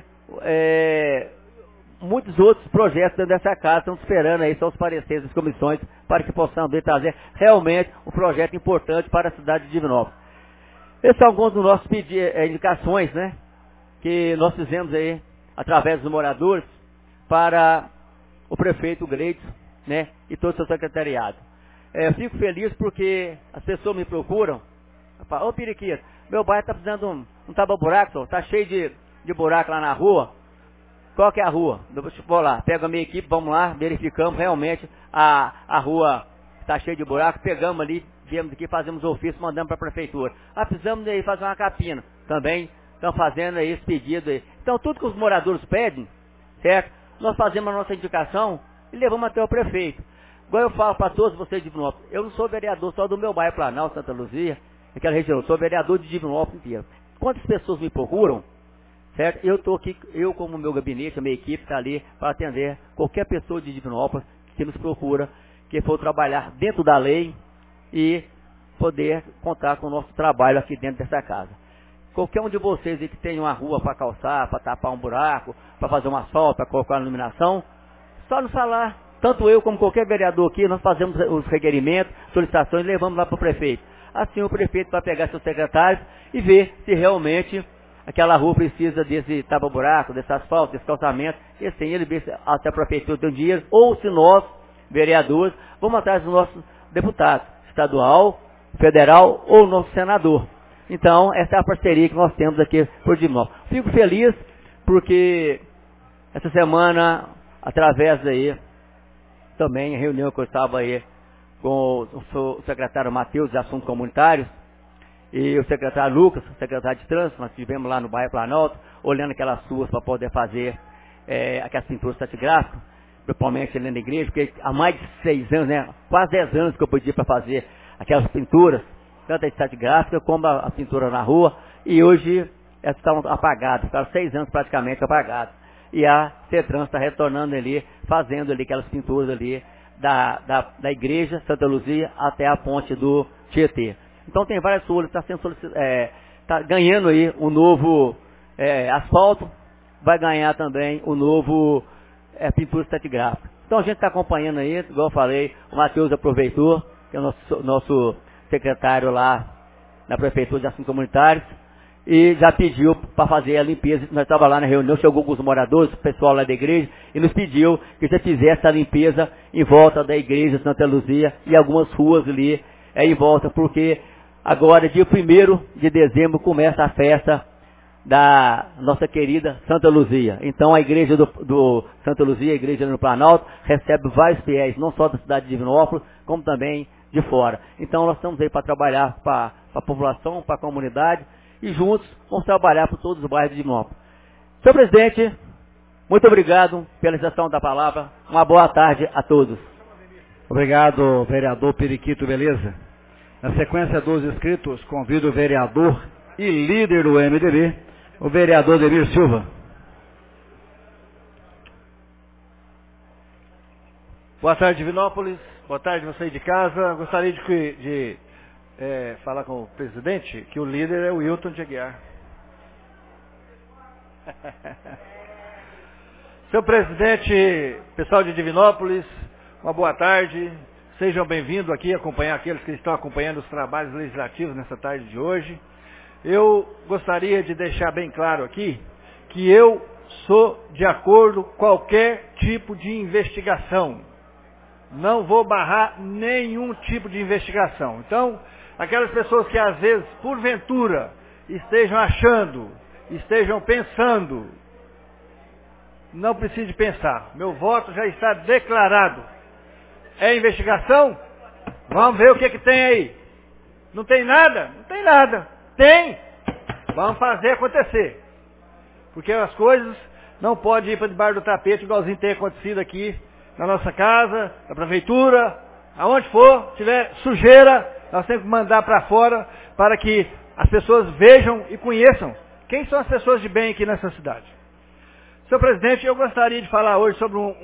muitos outros projetos dentro dessa casa, estamos esperando aí só os pareceres das comissões para que possamos trazer realmente um projeto importante para a cidade de Divinópolis. Esses são alguns dos nossos indicações, né, que nós fizemos aí através dos moradores para o prefeito Gleidson, né, e todo o seu secretariado. Eu fico feliz porque as pessoas me procuram, ô Periquito, meu bairro está precisando de um tapa-buraco, está cheio de buraco lá na rua. Qual que é a rua? Eu vou lá, pego a minha equipe, vamos lá, verificamos realmente a rua está cheia de buraco, pegamos ali, viemos aqui, fazemos ofício, mandamos para a prefeitura. Precisamos aí fazer uma capina. Também estão fazendo aí esse pedido aí. Então tudo que os moradores pedem, certo? Nós fazemos a nossa indicação e levamos até o prefeito. Igual eu falo para todos vocês de Divinópolis, eu não sou vereador só do meu bairro Planalto, Santa Luzia, aquela região, eu sou vereador de Divinópolis inteiro. Quantas pessoas me procuram, certo? Eu estou aqui, eu como meu gabinete, a minha equipe está ali para atender qualquer pessoa de Divinópolis que nos procura, que for trabalhar dentro da lei e poder contar com o nosso trabalho aqui dentro dessa casa. Qualquer um de vocês aí que tem uma rua para calçar, para tapar um buraco, para fazer uma asfalto, para colocar uma iluminação, só nos falar. Tanto eu como qualquer vereador aqui, nós fazemos os requerimentos, solicitações e levamos lá para o prefeito. assim o prefeito vai pegar seus secretários e ver se realmente aquela rua precisa desse tapa-buraco, desse asfalto, desse calçamento, e assim ele vê se até a prefeitura tem dinheiro, ou se nós, vereadores, vamos atrás dos nossos deputados, estadual, federal ou nosso senador. Então, essa é a parceria que nós temos aqui por Divinópolis. Fico feliz porque essa semana, através aí, também a reunião que eu estava aí com o secretário Matheus de Assuntos Comunitários e o secretário Lucas, o secretário de Trânsito, nós estivemos lá no bairro Planalto, olhando aquelas ruas para poder fazer aquelas pinturas tatigráficas, principalmente ali na igreja, porque há mais de 6 anos, né, quase 10 anos que eu pedi para fazer aquelas pinturas, tanto a tatigráfica como a pintura na rua, e hoje elas estão apagadas, ficaram 6 anos praticamente apagadas. E a CETRANS está retornando ali, fazendo ali aquelas pinturas ali da igreja Santa Luzia até a ponte do Tietê. Então tem várias ruas, está ganhando aí um novo asfalto, vai ganhar também o novo pintura tatigráfica. Então a gente está acompanhando aí, igual eu falei, o Matheus aproveitou, que é o nosso secretário lá na Prefeitura de Assuntos Comunitários, e já pediu para fazer a limpeza. Nós estávamos lá na reunião, chegou alguns moradores, o pessoal lá da igreja, e nos pediu que você fizesse a limpeza em volta da igreja Santa Luzia e algumas ruas ali em volta, porque agora, dia 1º de dezembro, começa a festa da nossa querida Santa Luzia. Então a igreja do Santa Luzia, a igreja no Planalto, recebe vários fiéis, não só da cidade de Divinópolis, como também de fora. Então nós estamos aí para trabalhar para a população, para a comunidade, e juntos vamos trabalhar por todos os bairros de Divinópolis. Senhor presidente, muito obrigado pela extensão da palavra. Uma boa tarde a todos. Obrigado, vereador Periquito, beleza? Na sequência dos inscritos, convido o vereador e líder do MDB, o vereador Demir Silva. Boa tarde, Divinópolis. Boa tarde, você aí de casa. Gostaria de falar com o presidente que o líder é o Wilton de Aguiar. Senhor presidente, pessoal de Divinópolis, uma boa tarde. Sejam bem-vindos aqui acompanhar aqueles que estão acompanhando os trabalhos legislativos nessa tarde de hoje. Eu gostaria de deixar bem claro aqui que eu sou de acordo com qualquer tipo de investigação. Não vou barrar nenhum tipo de investigação. Então, aquelas pessoas que às vezes, porventura, estejam achando, estejam pensando, não precise pensar. Meu voto já está declarado. É investigação? Vamos ver o que tem aí. Não tem nada? Não tem nada. Tem. Vamos fazer acontecer. Porque as coisas não podem ir para debaixo do tapete, igualzinho tem acontecido aqui na nossa casa, na prefeitura, aonde for, tiver sujeira, nós temos que mandar para fora para que as pessoas vejam e conheçam quem são as pessoas de bem aqui nessa cidade. Senhor presidente, eu gostaria de falar hoje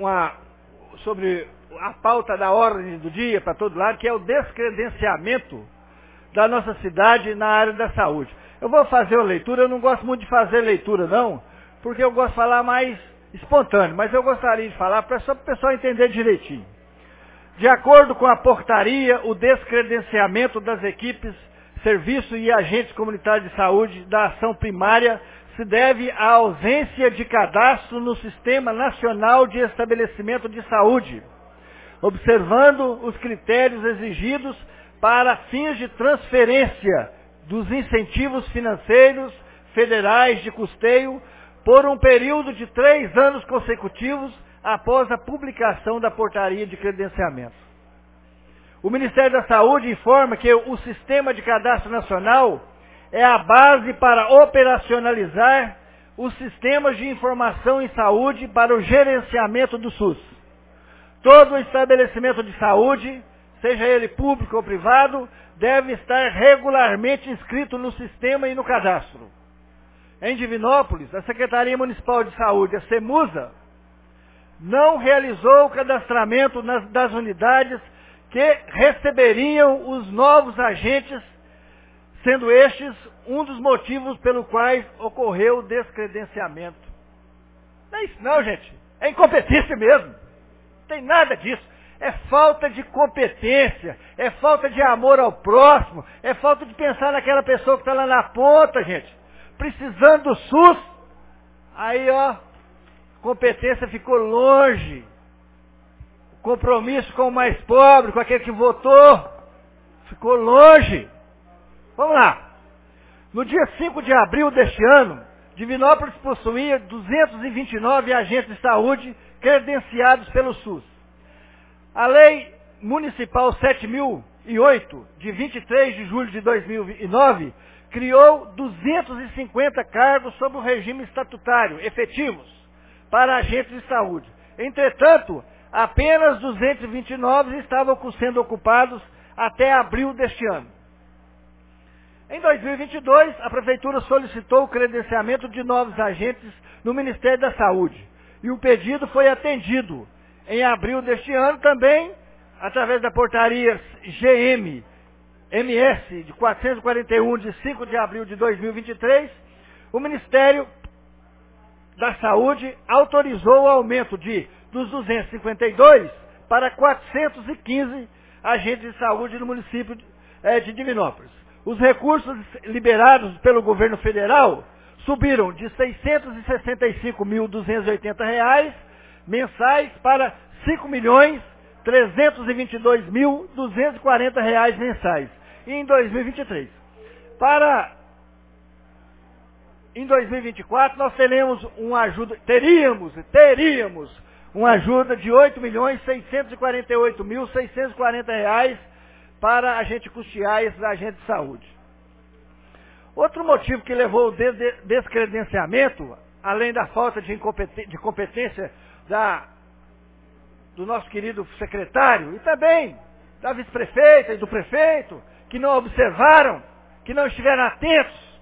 sobre a pauta da ordem do dia para todo lado, que é o descredenciamento da nossa cidade na área da saúde. Eu vou fazer uma leitura, eu não gosto muito de fazer leitura não, porque eu gosto de falar mais espontâneo, mas eu gostaria de falar só para o pessoal entender direitinho. De acordo com a portaria, o descredenciamento das equipes, serviços e agentes comunitários de saúde da ação primária se deve à ausência de cadastro no Sistema Nacional de Estabelecimento de Saúde, observando os critérios exigidos para fins de transferência dos incentivos financeiros federais de custeio por um período de 3 anos consecutivos após a publicação da portaria de credenciamento. O Ministério da Saúde informa que o Sistema de Cadastro Nacional é a base para operacionalizar os sistemas de informação em saúde para o gerenciamento do SUS. Todo estabelecimento de saúde, seja ele público ou privado, deve estar regularmente inscrito no sistema e no cadastro. Em Divinópolis, a Secretaria Municipal de Saúde, a SEMUSA, não realizou o cadastramento das unidades que receberiam os novos agentes, sendo estes um dos motivos pelo quais ocorreu o descredenciamento. Não é isso não, gente. É incompetência mesmo. Não tem nada disso. É falta de competência, é falta de amor ao próximo, é falta de pensar naquela pessoa que está lá na ponta, gente, precisando do SUS. Aí, ó, competência ficou longe. O compromisso com o mais pobre, com aquele que votou, ficou longe. Vamos lá. No dia 5 de abril deste ano, Divinópolis possuía 229 agentes de saúde credenciados pelo SUS. A Lei Municipal 7.008, de 23 de julho de 2009, criou 250 cargos sob o regime estatutário, efetivos, para agentes de saúde. Entretanto, apenas 229 estavam sendo ocupados até abril deste ano. Em 2022, a Prefeitura solicitou o credenciamento de novos agentes no Ministério da Saúde. E o pedido foi atendido. Em abril deste ano também, através da portaria GM-MS de 441, de 5 de abril de 2023, o Ministério da Saúde autorizou o aumento dos 252 para 415 agentes de saúde no município de Divinópolis. Os recursos liberados pelo governo federal subiram de R$ 665.280 mensais para R$ 5.322.240 mensais. E em 2023. Em 2024 nós teríamos uma ajuda de R$ 8.648.640 para a gente custear esses agentes de saúde. Outro motivo que levou ao descredenciamento, além da falta de competência do nosso querido secretário, e também da vice-prefeita e do prefeito, que não observaram, que não estiveram atentos.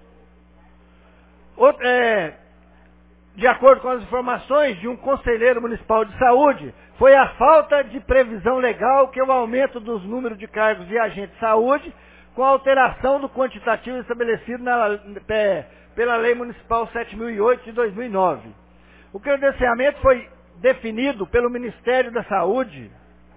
De acordo com as informações de um conselheiro municipal de saúde, foi a falta de previsão legal que o aumento dos números de cargos de agentes de saúde, com a alteração do quantitativo estabelecido pela Lei Municipal 7.008 de 2009. O credenciamento foi definido pelo Ministério da Saúde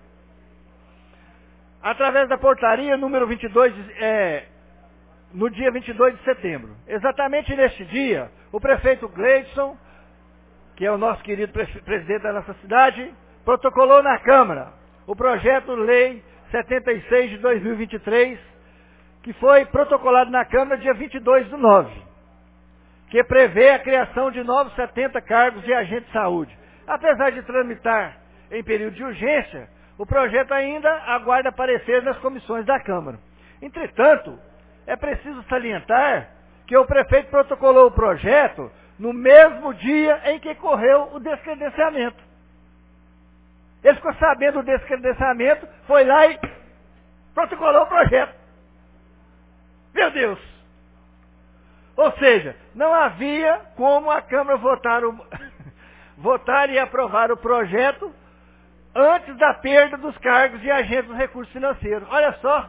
através da portaria número 22, no dia 22 de setembro. Exatamente neste dia, o prefeito Gleidson, que é o nosso querido presidente da nossa cidade, protocolou na Câmara o projeto Lei 76 de 2023, que foi protocolado na Câmara dia 22/9, que prevê a criação de novos 70 cargos de agente de saúde. Apesar de tramitar em período de urgência, o projeto ainda aguarda parecer nas comissões da Câmara. Entretanto, é preciso salientar que o prefeito protocolou o projeto no mesmo dia em que correu o descredenciamento. Ele ficou sabendo do descredenciamento, foi lá e protocolou o projeto. Meu Deus! Ou seja, não havia como a Câmara votar e aprovar o projeto antes da perda dos cargos de agentes dos recursos financeiros. Olha só!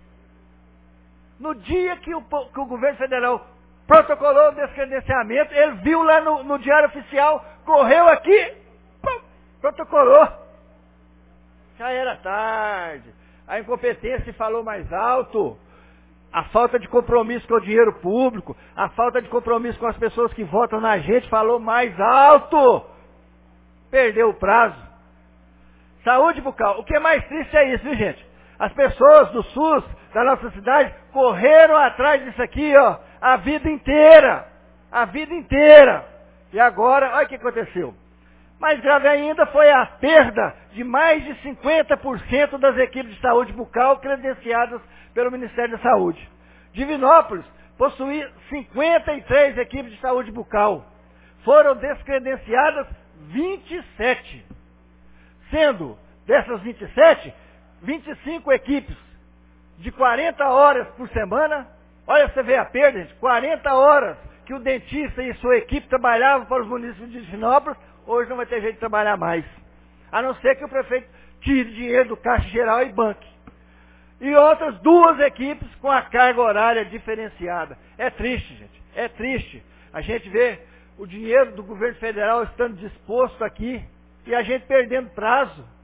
No dia que o governo federal protocolou o descredenciamento, ele viu lá no Diário Oficial, correu aqui, protocolou. Já era tarde. A incompetência falou mais alto. A falta de compromisso com o dinheiro público, a falta de compromisso com as pessoas que votam na gente falou mais alto. Perdeu o prazo. Saúde bucal. O que é mais triste é isso, viu, gente? As pessoas do SUS, da nossa cidade, correram atrás disso aqui, ó, a vida inteira. A vida inteira. E agora, olha o que aconteceu. Mais grave ainda foi a perda de mais de 50% das equipes de saúde bucal credenciadas pelo Ministério da Saúde. Divinópolis possuía 53 equipes de saúde bucal. Foram descredenciadas 27. Sendo dessas 27, 25 equipes de 40 horas por semana. Olha, você vê a perda, gente. 40 horas que o dentista e sua equipe trabalhavam para os municípios de Divinópolis, hoje não vai ter jeito de trabalhar mais. A não ser que o prefeito tire dinheiro do Caixa Geral e banque. E outras 2 equipes com a carga horária diferenciada. É triste, gente. É triste. A gente vê o dinheiro do governo federal estando disposto aqui e a gente perdendo prazo.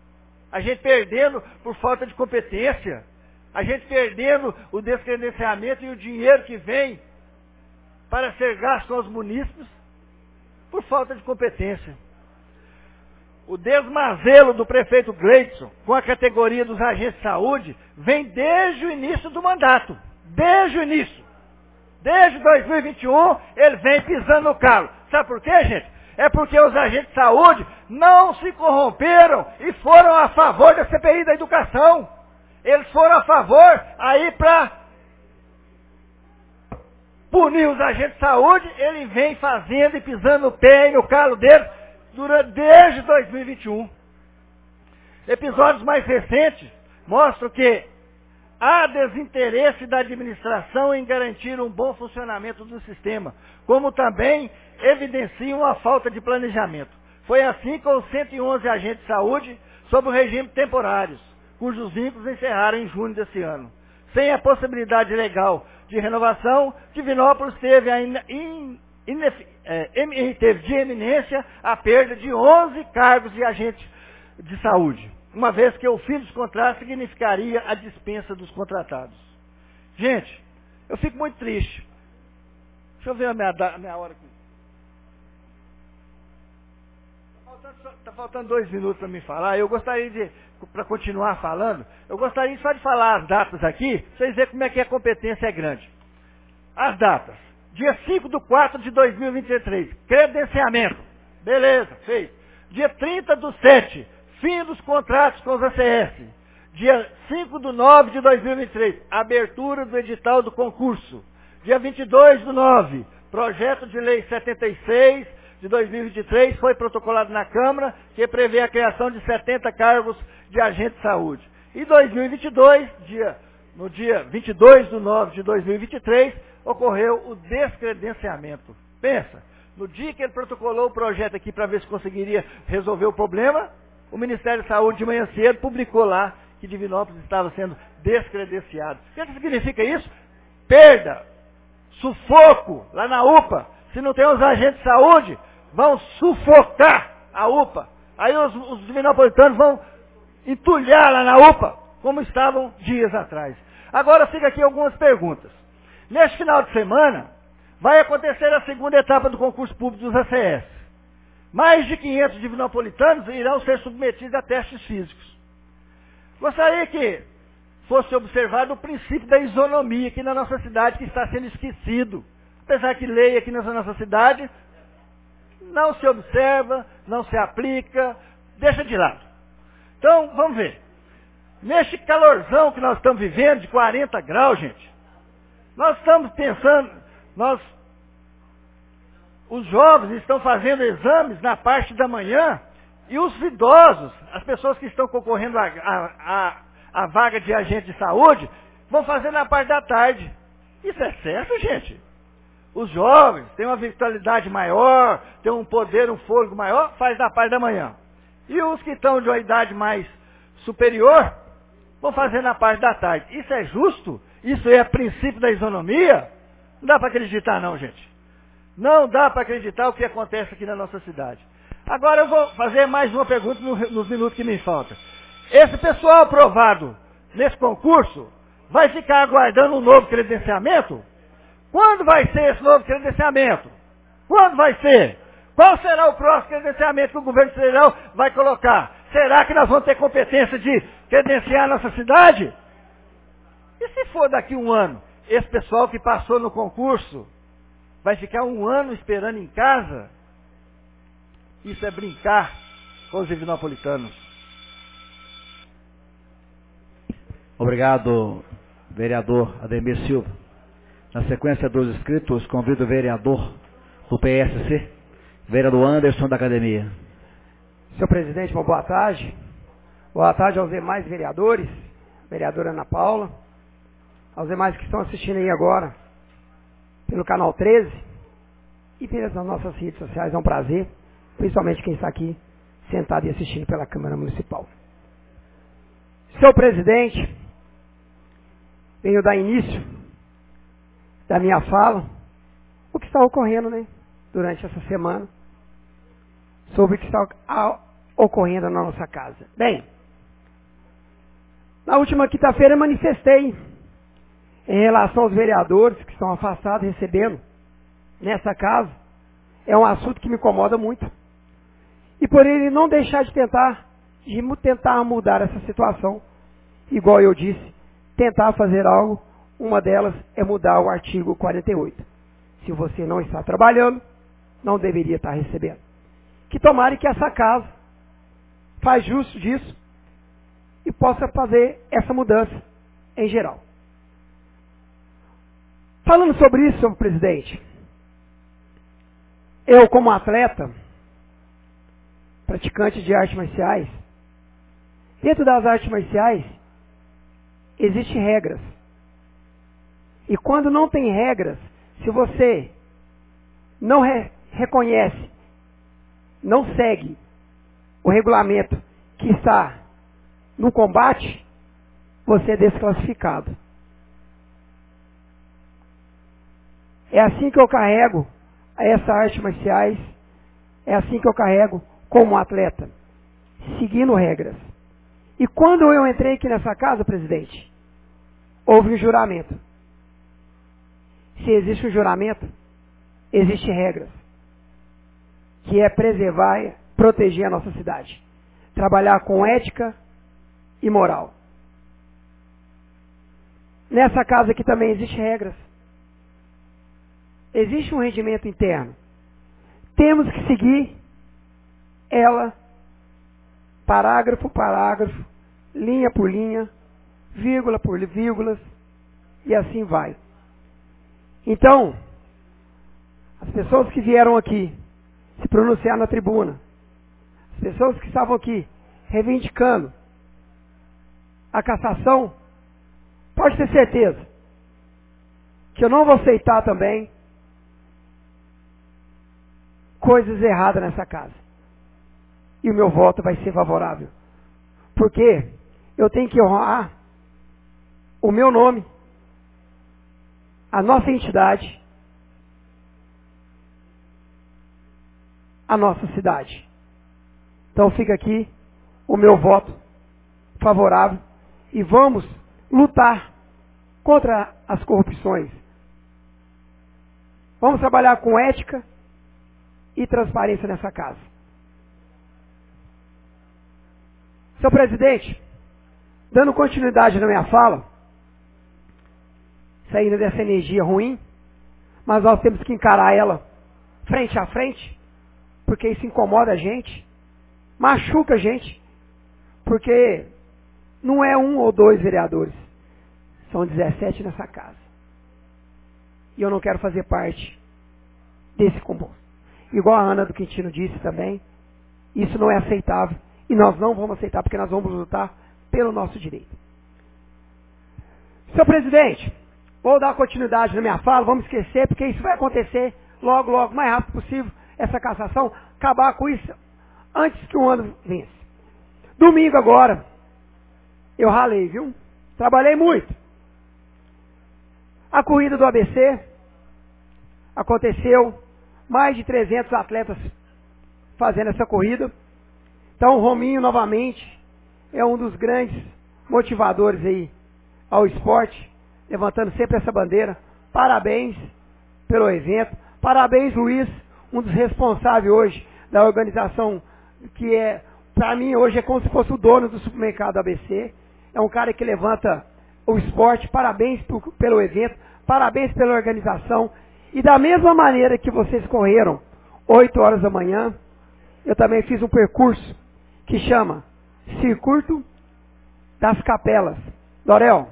A gente perdendo por falta de competência. A gente perdendo o descredenciamento e o dinheiro que vem para ser gasto com os munícipes por falta de competência. O desmazelo do prefeito Gleidson com a categoria dos agentes de saúde vem desde o início do mandato. Desde o início. Desde 2021 ele vem pisando no calo. Sabe por quê, gente? É porque os agentes de saúde não se corromperam e foram a favor da CPI da educação. Eles foram a favor aí para punir os agentes de saúde, ele vem fazendo e pisando no pé e no calo deles desde 2021. Episódios mais recentes mostram que há desinteresse da administração em garantir um bom funcionamento do sistema, como também evidenciam a falta de planejamento. Foi assim com os 111 agentes de saúde sob o regime temporários, cujos vínculos encerraram em junho desse ano. Sem a possibilidade legal de renovação, Divinópolis teve teve de eminência a perda de 11 cargos de agentes de saúde, uma vez que o fim dos contratos significaria a dispensa dos contratados. Gente, eu fico muito triste. Deixa eu ver a minha hora aqui. Está faltando 2 minutos para me falar. Eu gostaria para continuar falando, eu gostaria só de falar as datas aqui, para vocês verem como é que a competência é grande. As datas. Dia 5/4/2023, credenciamento. Beleza, feito. Dia 30/7, fim dos contratos com os ACS. Dia 5/9/2023, abertura do edital do concurso. Dia 22/9, projeto de lei 76 de 2023 foi protocolado na Câmara, que prevê a criação de 70 cargos de agente de saúde. E 2022, no dia 22/9/2023, ocorreu o descredenciamento. Pensa, no dia que ele protocolou o projeto aqui para ver se conseguiria resolver o problema, o Ministério da Saúde de manhã cedo publicou lá que Divinópolis estava sendo descredenciado. O que significa isso? Perda, sufoco lá na UPA. Se não tem os agentes de saúde, vão sufocar a UPA. Aí os divinopolitanos vão entulhar lá na UPA, como estavam dias atrás. Agora fica aqui algumas perguntas. Neste final de semana, vai acontecer a segunda etapa do concurso público dos ACS. Mais de 500 divinopolitanos irão ser submetidos a testes físicos. Gostaria que fosse observado o princípio da isonomia aqui na nossa cidade, que está sendo esquecido. Apesar que lei aqui nessa nossa cidade não se observa, não se aplica, deixa de lado. Então, vamos ver. Neste calorzão que nós estamos vivendo, de 40 graus, gente, nós estamos pensando, os jovens estão fazendo exames na parte da manhã e os idosos, as pessoas que estão concorrendo à vaga de agente de saúde, vão fazer na parte da tarde. Isso é certo, gente? Os jovens têm uma vitalidade maior, têm um poder, um fôlego maior, faz na parte da manhã. E os que estão de uma idade mais superior, vão fazer na parte da tarde. Isso é justo? Isso é princípio da isonomia? Não dá para acreditar não, gente. Não dá para acreditar o que acontece aqui na nossa cidade. Agora eu vou fazer mais uma pergunta nos minutos que me faltam. Esse pessoal aprovado nesse concurso vai ficar aguardando um novo credenciamento? Quando vai ser esse novo credenciamento? Quando vai ser? Qual será o próximo credenciamento que o governo federal vai colocar? Será que nós vamos ter competência de credenciar a nossa cidade? E se for daqui um ano, esse pessoal que passou no concurso vai ficar um ano esperando em casa? Isso é brincar com os divinopolitanos. Obrigado, vereador Ademir Silva. Na sequência dos inscritos, convido o vereador do PSC, vereador Anderson da Academia. Senhor presidente, uma boa tarde. Boa tarde aos demais vereadores, vereadora Ana Paula, aos demais que estão assistindo aí agora pelo canal 13 e pelas nossas redes sociais. É um prazer, principalmente quem está aqui sentado e assistindo pela Câmara Municipal. Senhor presidente, venho dar início da minha fala o que está ocorrendo, né, durante essa semana, sobre o que está ocorrendo na nossa casa. Bem, Na última quinta-feira eu manifestei em relação aos vereadores que estão afastados recebendo nessa casa. É um assunto que me incomoda muito. E por ele não deixar de tentar mudar essa situação. Igual eu disse, tentar fazer algo, uma delas é mudar o artigo 48. Se você não está trabalhando, não deveria estar recebendo. Que tomara que essa casa faz justo disso e possa fazer essa mudança em geral. Falando sobre isso, senhor presidente, eu como atleta, praticante de artes marciais, dentro das artes marciais, existem regras. E quando não tem regras, se você não reconhece, não segue o regulamento que está no combate, você é desclassificado. É assim que eu carrego essa arte marciais, é assim que eu carrego como atleta, seguindo regras. E quando eu entrei aqui nessa casa, presidente, houve um juramento. Se existe um juramento, existem regras, que é preservar e proteger a nossa cidade. Trabalhar com ética e moral. Nessa casa aqui também existem regras. Existe um regimento interno. Temos que seguir ela, parágrafo por parágrafo, linha por linha, vírgula por vírgulas, e assim vai. Então, as pessoas que vieram aqui se pronunciar na tribuna, as pessoas que estavam aqui reivindicando a cassação, pode ter certeza que eu não vou aceitar também coisas erradas nessa casa. E o meu voto vai ser favorável. Porque eu tenho que honrar o meu nome, a nossa entidade, a nossa cidade. Então fica aqui o meu voto favorável e vamos lutar contra as corrupções. Vamos trabalhar com ética e transparência nessa casa. Senhor presidente, dando continuidade na minha fala, saindo dessa energia ruim, mas nós temos que encarar ela frente a frente, porque isso incomoda a gente, machuca a gente, porque não é 1 ou 2 vereadores, são 17 nessa casa. E eu não quero fazer parte desse composto. Igual a Ana do Quintino disse também, isso não é aceitável. E nós não vamos aceitar, porque nós vamos lutar pelo nosso direito. Senhor presidente, vou dar continuidade na minha fala, vamos esquecer, porque isso vai acontecer logo, logo, o mais rápido possível, essa cassação, acabar com isso antes que o ano vence. Domingo agora, eu ralei, viu? Trabalhei muito. A corrida do ABC aconteceu, mais de 300 atletas fazendo essa corrida. Então o Rominho novamente é um dos grandes motivadores aí ao esporte, levantando sempre essa bandeira. Parabéns pelo evento. Parabéns, Luiz, um dos responsáveis hoje da organização, que é, para mim hoje é como se fosse o dono do supermercado ABC. É um cara que levanta o esporte. Parabéns pelo evento, parabéns pela organização. E da mesma maneira que vocês correram 8 horas da manhã, eu também fiz um percurso que chama Circuito das Capelas. Dorel,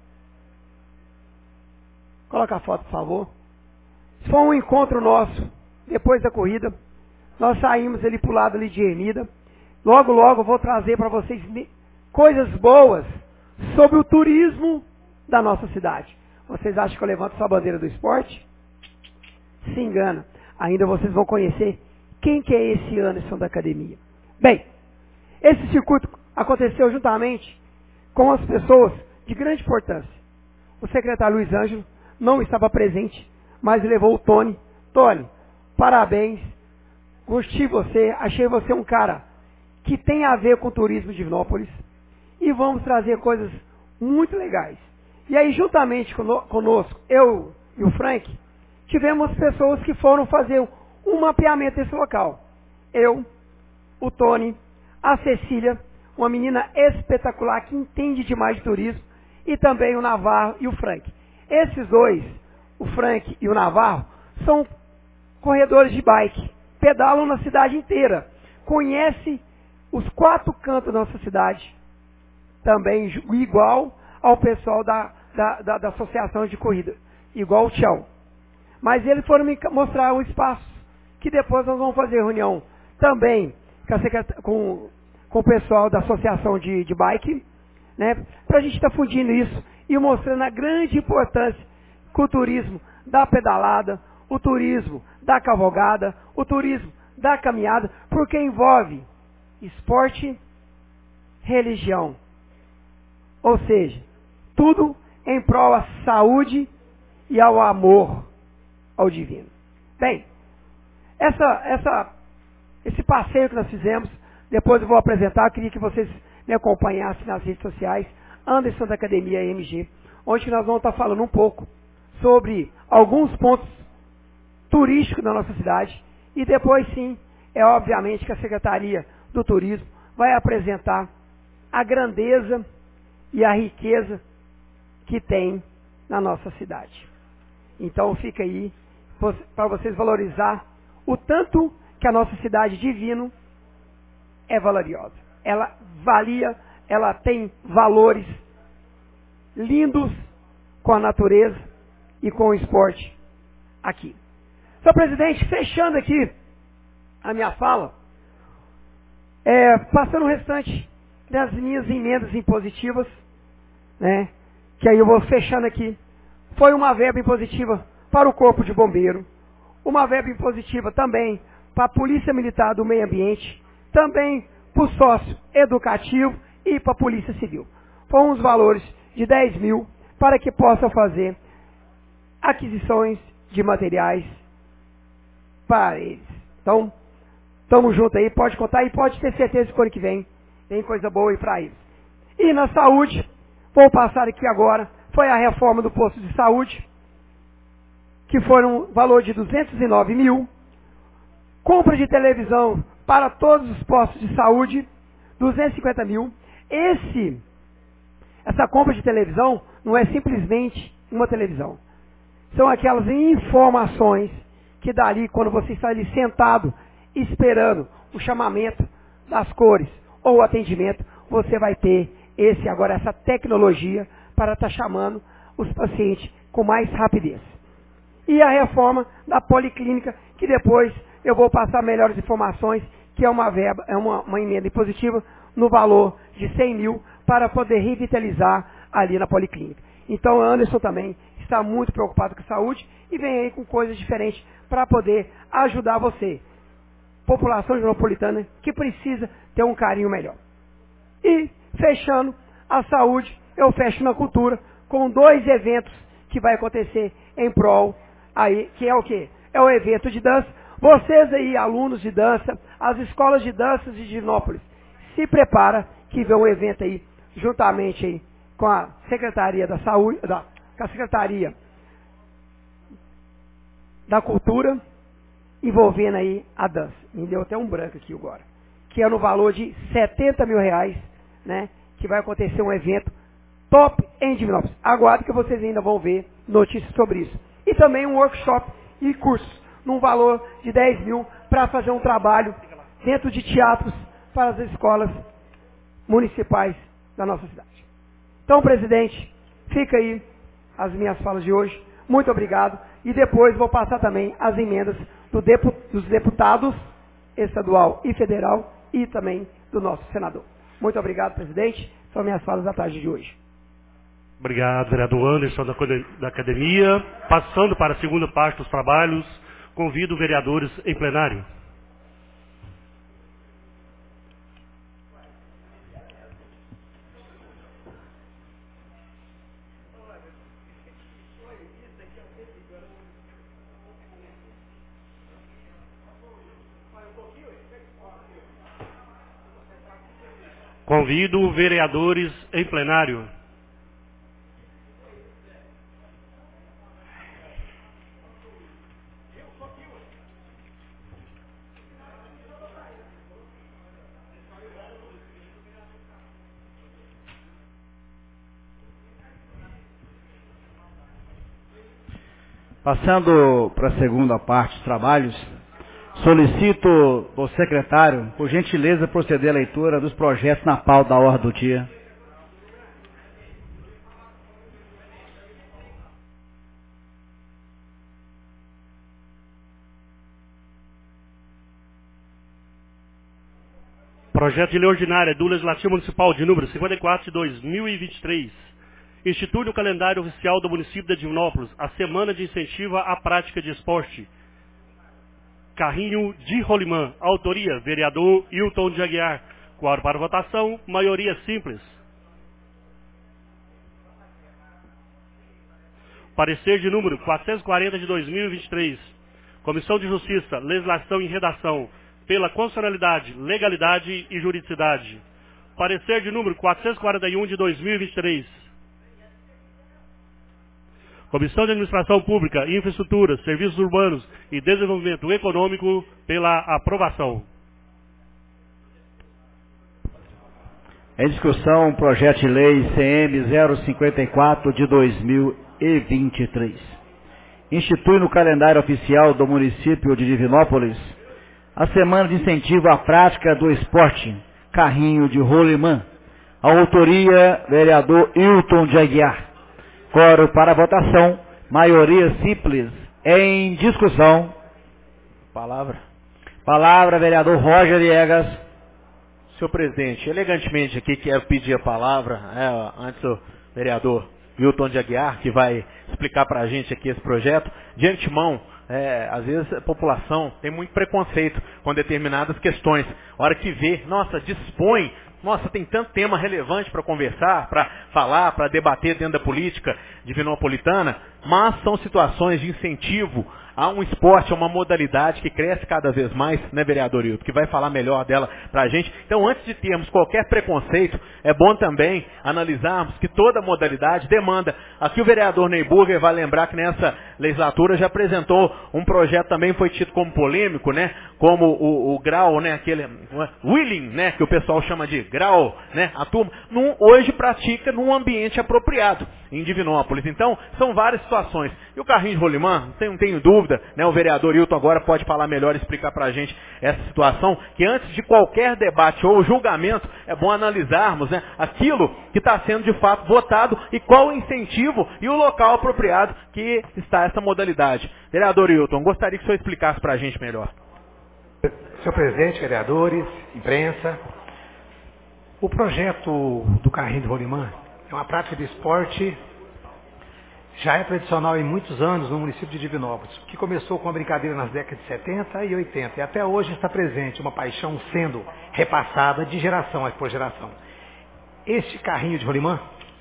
coloca a foto, por favor. Isso foi um encontro nosso, depois da corrida. Nós saímos ali para o lado ali de Ermida. Logo, logo eu vou trazer para vocês coisas boas sobre o turismo da nossa cidade. Vocês acham que eu levanto só a bandeira do esporte? Se engana. Ainda vocês vão conhecer quem que é esse Anderson da academia. Bem, esse circuito aconteceu juntamente com as pessoas de grande importância. O secretário Luiz Ângelo não estava presente, mas levou o Tony. Tony, parabéns, gostei de você, achei você um cara que tem a ver com o turismo de Divinópolis, e vamos trazer coisas muito legais. E aí, juntamente conosco, eu e o Frank, tivemos pessoas que foram fazer um mapeamento desse local. Eu, o Tony, a Cecília, uma menina espetacular que entende demais de turismo, e também o Navarro e o Frank. Esses dois, o Frank e o Navarro, são corredores de bike, pedalam na cidade inteira, conhecem os 4 cantos da nossa cidade, também igual ao pessoal da associação de corrida, igual o Tchau. Mas eles foram me mostrar o espaço, que depois nós vamos fazer reunião também com o pessoal da associação de bike, né, para a gente estar fundindo isso e mostrando a grande importância que o turismo da pedalada, o turismo da cavalgada, o turismo da caminhada, porque envolve esporte, religião. Ou seja, tudo em prol à saúde e ao amor ao divino. Bem, esse passeio que nós fizemos, depois eu vou apresentar, eu queria que vocês me acompanhassem nas redes sociais, Anderson da Academia MG, onde nós vamos estar falando um pouco sobre alguns pontos turísticos da nossa cidade, e depois sim, obviamente que a Secretaria do Turismo vai apresentar a grandeza e a riqueza que tem na nossa cidade. Então fica aí para vocês valorizar o tanto que a nossa cidade divino é valoriosa. Ela tem valores lindos com a natureza e com o esporte aqui. Senhor presidente, fechando aqui a minha fala, passando o restante das minhas emendas impositivas, né, que aí eu vou fechando aqui, foi uma verba impositiva para o Corpo de Bombeiro, uma verba impositiva também para a Polícia Militar do Meio Ambiente, também para o sócio educativo e para a Polícia Civil. Foram uns valores de 10 mil para que possa fazer aquisições de materiais para eles. Então, estamos juntos aí, pode contar e pode ter certeza que o ano que vem tem coisa boa aí para eles. E na saúde, vou passar aqui agora, foi a reforma do posto de saúde, que foram um valor de 209 mil, compra de televisão para todos os postos de saúde, 250 mil. Essa compra de televisão não é simplesmente uma televisão. São aquelas informações que dali, quando você está ali sentado, esperando o chamamento das cores ou o atendimento, você vai ter essa tecnologia para estar chamando os pacientes com mais rapidez. E a reforma da policlínica, que depois eu vou passar melhores informações, que é uma verba, uma emenda impositiva no valor de 100 mil para poder revitalizar ali na policlínica. Então, Anderson também está muito preocupado com a saúde e vem aí com coisas diferentes para poder ajudar você, população metropolitana, que precisa ter um carinho melhor. E, fechando a saúde, eu fecho na cultura com 2 eventos que vai acontecer em prol, aí, que é o quê? É o evento de dança. Vocês aí, alunos de dança, as escolas de danças de Divinópolis, se prepara que vem um evento aí, juntamente aí com a Secretaria da Saúde, com a Secretaria da Cultura, envolvendo aí a dança. Me deu até um branco aqui agora. Que é no valor de 70 mil reais, né? Que vai acontecer um evento top em Divinópolis. Aguardo que vocês ainda vão ver notícias sobre isso. E também um workshop e cursos, num valor de 10 mil, para fazer um trabalho dentro de teatros para as escolas municipais da nossa cidade. Então, presidente, fica aí as minhas falas de hoje. Muito obrigado. E depois vou passar também as emendas dos deputados estadual e federal e também do nosso senador. Muito obrigado, presidente. São minhas falas da tarde de hoje. Obrigado, vereador Anderson da Academia. Passando para a segunda parte dos trabalhos, convido vereadores em plenário. Convido vereadores em plenário. Passando para a segunda parte dos trabalhos, solicito ao secretário, por gentileza, proceder à leitura dos projetos na pauta da ordem do dia. Projeto de lei ordinária do Legislativo Municipal de número 54 de 2023. Institui no calendário oficial do município de Divinópolis a Semana de Incentivo à Prática de Esporte. Carrinho de rolimã. Autoria, vereador Hilton de Aguiar. Quórum para votação, maioria simples. Parecer de número 440 de 2023. Comissão de Justiça, Legislação e Redação. Pela constitucionalidade, legalidade e juridicidade. Parecer de número 441 de 2023. Comissão de Administração Pública, Infraestrutura, Serviços Urbanos e Desenvolvimento Econômico, pela aprovação. Em discussão, projeto de lei CM 054 de 2023. Institui no calendário oficial do município de Divinópolis a Semana de Incentivo à Prática do Esporte, Carrinho de rolimã. Autoria, vereador Hilton de Aguiar. Quórum para votação, maioria simples. Em discussão. Palavra, vereador Roger Viegas. Senhor presidente, elegantemente aqui quero pedir a palavra, antes do vereador Hilton de Aguiar, que vai explicar para a gente aqui esse projeto. De antemão, às vezes a população tem muito preconceito com determinadas questões. A hora que vê, dispõe, tem tanto tema relevante para conversar, para falar, para debater dentro da política divinopolitana, mas são situações de incentivo a um esporte, a uma modalidade que cresce cada vez mais, né, vereador Hilton, que vai falar melhor dela para a gente. Então, antes de termos qualquer preconceito, é bom também analisarmos que toda modalidade demanda. Aqui o vereador Neyburger vai lembrar que nessa legislatura já apresentou um projeto também, foi tido como polêmico, né, como o grau, né, aquele wheeling, né, que o pessoal chama de grau, né, a turma, hoje pratica num ambiente apropriado em Divinópolis. Então, são várias situações. E o carrinho de rolimã, não tenho dúvida, né, o vereador Hilton agora pode falar melhor e explicar para a gente essa situação, que antes de qualquer debate ou julgamento, é bom analisarmos, né, aquilo que está sendo de fato votado e qual o incentivo e o local apropriado que está essa modalidade. Vereador Hilton, gostaria que o senhor explicasse para a gente melhor. Senhor presidente, vereadores, imprensa, o projeto do carrinho de rolimã é uma prática de esporte, já é tradicional em muitos anos no município de Divinópolis, que começou com a brincadeira nas décadas de 70 e 80, e até hoje está presente uma paixão sendo repassada de geração por geração. Este carrinho de rolimã,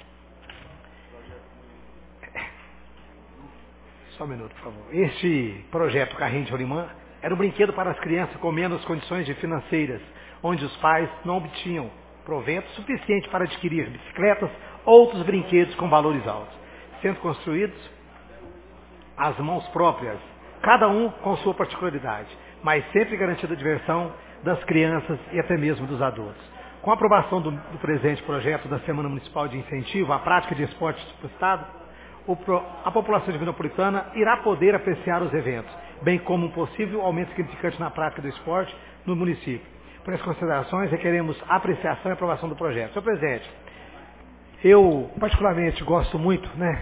só um minuto, por favor. Este projeto carrinho de rolimã era um brinquedo para as crianças com menos condições financeiras, onde os pais não obtinham provento suficiente para adquirir bicicletas ou outros brinquedos com valores altos, sendo construídos às mãos próprias, cada um com sua particularidade, mas sempre garantida a diversão das crianças e até mesmo dos adultos. Com a aprovação do presente projeto da Semana Municipal de Incentivo à Prática de Esportes do Estado, a população divinopolitana irá poder apreciar os eventos, bem como um possível aumento significante na prática do esporte no município. Por essas considerações, requeremos apreciação e aprovação do projeto. Senhor presidente, eu particularmente gosto muito, né,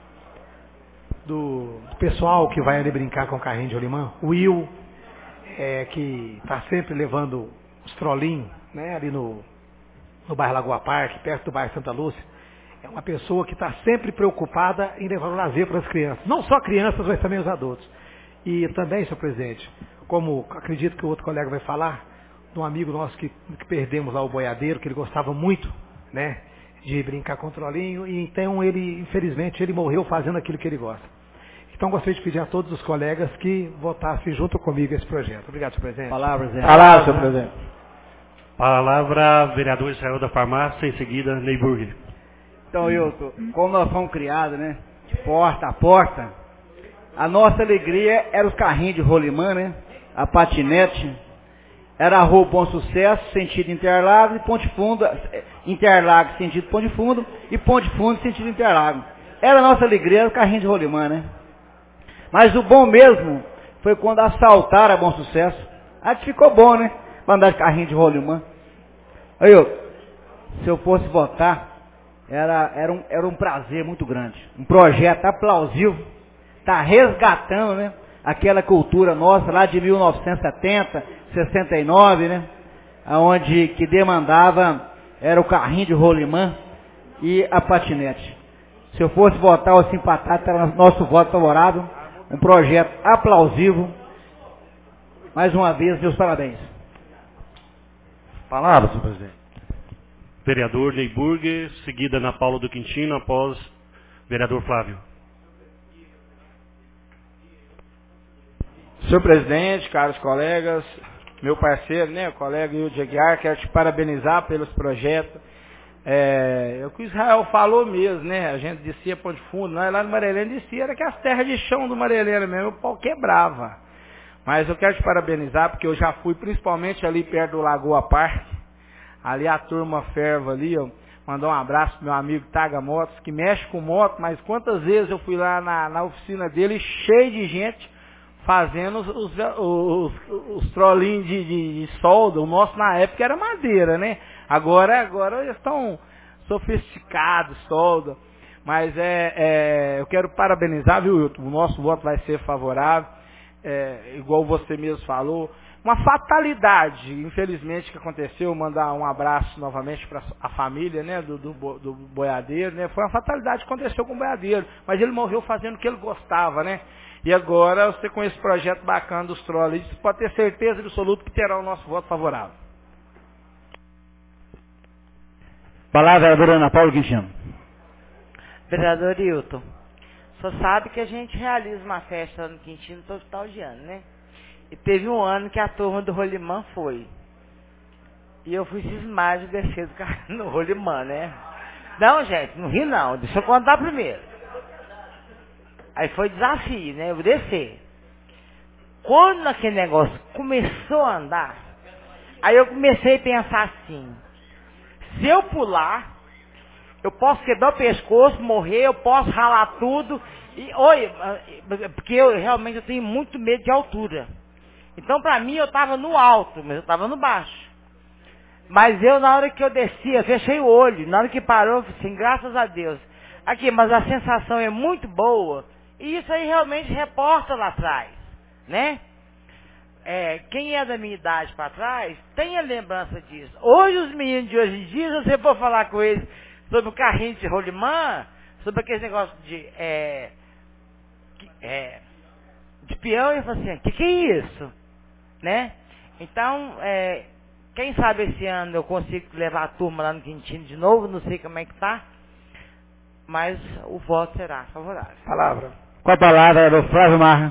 do pessoal que vai ali brincar com o carrinho de rolimã, o Will, que está sempre levando os trollinhos, né, ali no bairro Lagoa Parque, perto do bairro Santa Lúcia. É uma pessoa que está sempre preocupada em levar o lazer para as crianças. Não só crianças, mas também os adultos. E também, senhor presidente, como acredito que o outro colega vai falar, de um amigo nosso que perdemos lá, o boiadeiro, que ele gostava muito, né, de brincar com o trollinho, e então ele, infelizmente, ele morreu fazendo aquilo que ele gosta. Então gostaria de pedir a todos os colegas que votassem junto comigo esse projeto. Obrigado, senhor presidente. Palavra, senhor presidente. Palavra, vereador Israel da Farmácia, em seguida, Neyburger. Então, Hilton, como nós fomos criados, né, de porta a porta, a nossa alegria era os carrinhos de rolimã, né, a patinete, era a Rua Bom Sucesso, sentido Interlagos, e Ponte Fundo, Interlagos, sentido Ponte Fundo, e Ponte Fundo, sentido Interlagos. Era a nossa alegria, era o carrinho de rolimã, né. Mas o bom mesmo foi quando assaltaram a Bom Sucesso. Aí ficou bom, né? Pra andar de carrinho de rolimã. Aí se eu fosse votar, era um prazer muito grande. Um projeto aplausível. Tá resgatando, né? Aquela cultura nossa lá de 1970, 69, né? Onde que demandava era o carrinho de rolimã e a patinete. Se eu fosse votar ou se empatar, era nosso voto favorável. Um projeto aplausível. Mais uma vez, meus parabéns. Palavra, senhor presidente. Vereador Ney Burger, seguida Ana Paula do Quintino, após vereador Flávio. Senhor presidente, caros colegas, meu parceiro, né, o colega Hilde Aguiar, quero te parabenizar pelos projetos. O que o Israel falou mesmo, né? A gente descia Ponte Fundo, nós lá no Marilena descia, era que as terras de chão do Marilena mesmo, o pau quebrava. Mas eu quero te parabenizar, porque eu já fui principalmente ali perto do Lagoa Parque, ali a turma ferva ali, ó. Mandar um abraço pro meu amigo Taga Motos, que mexe com moto, mas quantas vezes eu fui lá na oficina dele, cheio de gente, fazendo os trolinhos de solda. O nosso na época era madeira, né? Agora eles estão sofisticados, solda. Mas eu quero parabenizar, viu, Wilton? O nosso voto vai ser favorável, igual você mesmo falou. Uma fatalidade, infelizmente, que aconteceu. Mandar um abraço novamente para a família, né, do boiadeiro, né? Foi uma fatalidade que aconteceu com o boiadeiro, mas ele morreu fazendo o que ele gostava, né? E agora, você com esse projeto bacana dos trolls, você pode ter certeza absoluta que terá o nosso voto favorável. Palavra a vereadora Ana Paula Quintino. Vereador Hilton, só sabe que a gente realiza uma festa no Quintino todo final de ano, né? E teve um ano que a turma do rolimã foi. E eu fui cismar de descer do carro no rolimã, né? Não, gente, não ri não, deixa eu contar primeiro. Aí foi desafio, né? Eu vou descer. Quando aquele negócio começou a andar, aí eu comecei a pensar assim, se eu pular, eu posso quebrar o pescoço, morrer, eu posso ralar tudo. Porque eu realmente tenho muito medo de altura. Então pra mim eu estava no alto, mas eu estava no baixo. Mas na hora que eu desci, eu fechei o olho. Na hora que parou, eu falei assim, graças a Deus. Aqui, mas a sensação é muito boa. E isso aí realmente reporta lá atrás, né? Quem é da minha idade para trás, tem a lembrança disso. Hoje os meninos de hoje em dia, se você for falar com eles sobre o carrinho de rolimã, sobre aquele negócio de peão, eles falam assim, que é isso? Né? Então, quem sabe esse ano eu consigo levar a turma lá no Quintino de novo, não sei como é que tá, mas o voto será favorável. Palavra. Com a palavra é do Flávio Marra.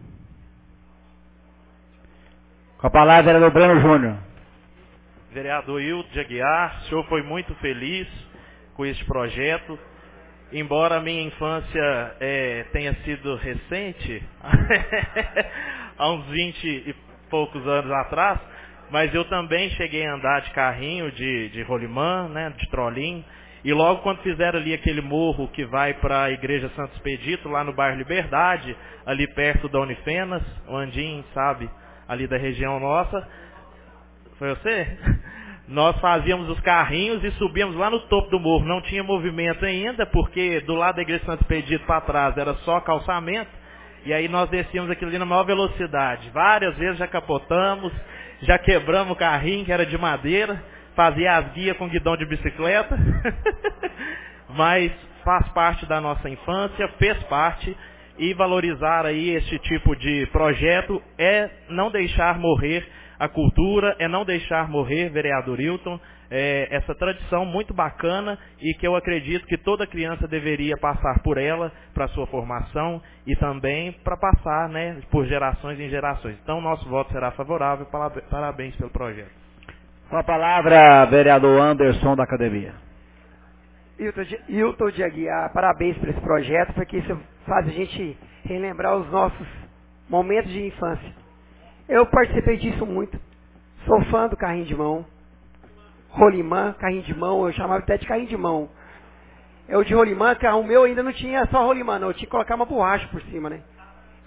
Com a palavra é do Breno Júnior. Vereador Hilton de Aguiar, o senhor foi muito feliz com este projeto. Embora a minha infância tenha sido recente, há uns 20 e poucos anos atrás, mas eu também cheguei a andar de carrinho, de rolimã, né, de trolinho. E logo quando fizeram ali aquele morro que vai para a Igreja Santo Expedito, lá no bairro Liberdade, ali perto da Unifenas, o Andim, sabe, ali da região nossa. Foi você? Nós fazíamos os carrinhos e subíamos lá no topo do morro. Não tinha movimento ainda, porque do lado da Igreja Santo Expedito para trás era só calçamento. E aí nós descíamos aquilo ali na maior velocidade. Várias vezes já capotamos, já quebramos o carrinho, que era de madeira. Fazia as guias com guidão de bicicleta. Mas faz parte da nossa infância, fez parte. E valorizar aí este tipo de projeto é não deixar morrer a cultura, é não deixar morrer, vereador Hilton, essa tradição muito bacana e que eu acredito que toda criança deveria passar por ela, para sua formação e também para passar, né, por gerações em gerações. Então, nosso voto será favorável. Parabéns pelo projeto. Com a palavra, vereador Anderson da Academia. Hilton de Aguiar, parabéns por esse projeto, porque isso faz a gente relembrar os nossos momentos de infância. Eu participei disso muito. Sou fã do carrinho de mão. Rolimã, carrinho de mão, eu chamava até de carrinho de mão. Eu de rolimã, o meu ainda não tinha só rolimã, não. Eu tinha que colocar uma borracha por cima, né?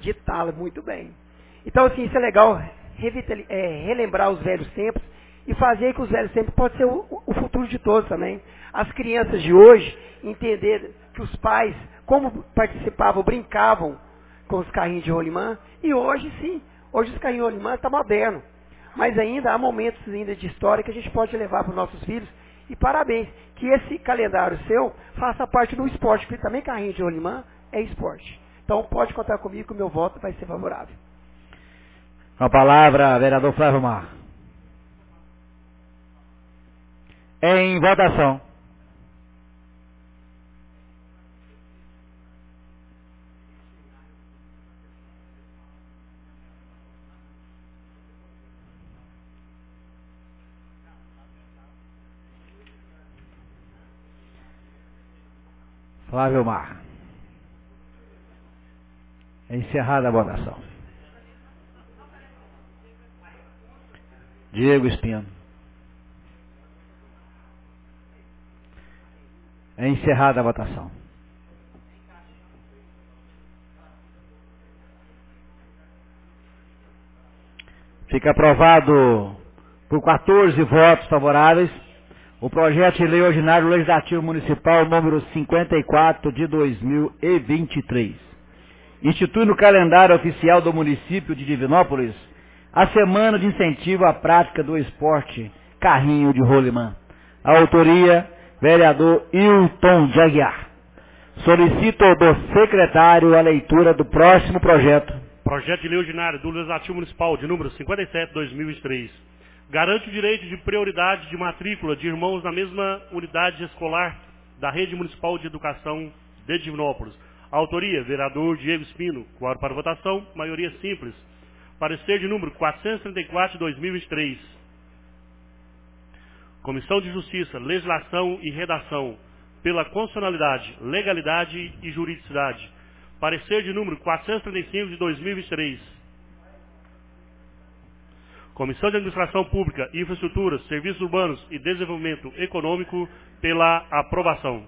ditá-la muito bem. Então, assim, isso é legal, relembrar os velhos tempos e fazer que os velhos tempos pode ser o futuro de todos também. As crianças de hoje entender que os pais, como participavam, brincavam com os carrinhos de rolimã, e hoje sim, hoje os carrinhos de rolimã estão modernos. Mas ainda há momentos ainda de história que a gente pode levar para os nossos filhos. E parabéns, que esse calendário seu faça parte do esporte, porque também carrinho de rolimã é esporte. Então pode contar comigo que o meu voto vai ser favorável. Com a palavra, vereador Flávio Mar. Em votação. Flávio Mar. É encerrada a votação. Diego Espino. É encerrada a votação. Fica aprovado por 14 votos favoráveis o projeto de lei ordinário legislativo municipal número 54 de 2023. Institui no calendário oficial do município de Divinópolis a Semana de Incentivo à Prática do Esporte Carrinho de Rolimã. A autoria, vereador Hilton de Aguiar. Solicito do secretário a leitura do próximo projeto. Projeto de lei ordinário do Legislativo Municipal de número 57 de 2023. Garante o direito de prioridade de matrícula de irmãos na mesma unidade escolar da Rede Municipal de Educação de Divinópolis. Autoria, vereador Diego Espino. Quórum para votação, maioria simples. Parecer de número 434 de 2023. Comissão de Justiça, Legislação e Redação. Pela constitucionalidade, legalidade e juridicidade. Parecer de número 435 de 2023. Comissão de Administração Pública, Infraestrutura, Serviços Urbanos e Desenvolvimento Econômico, pela aprovação.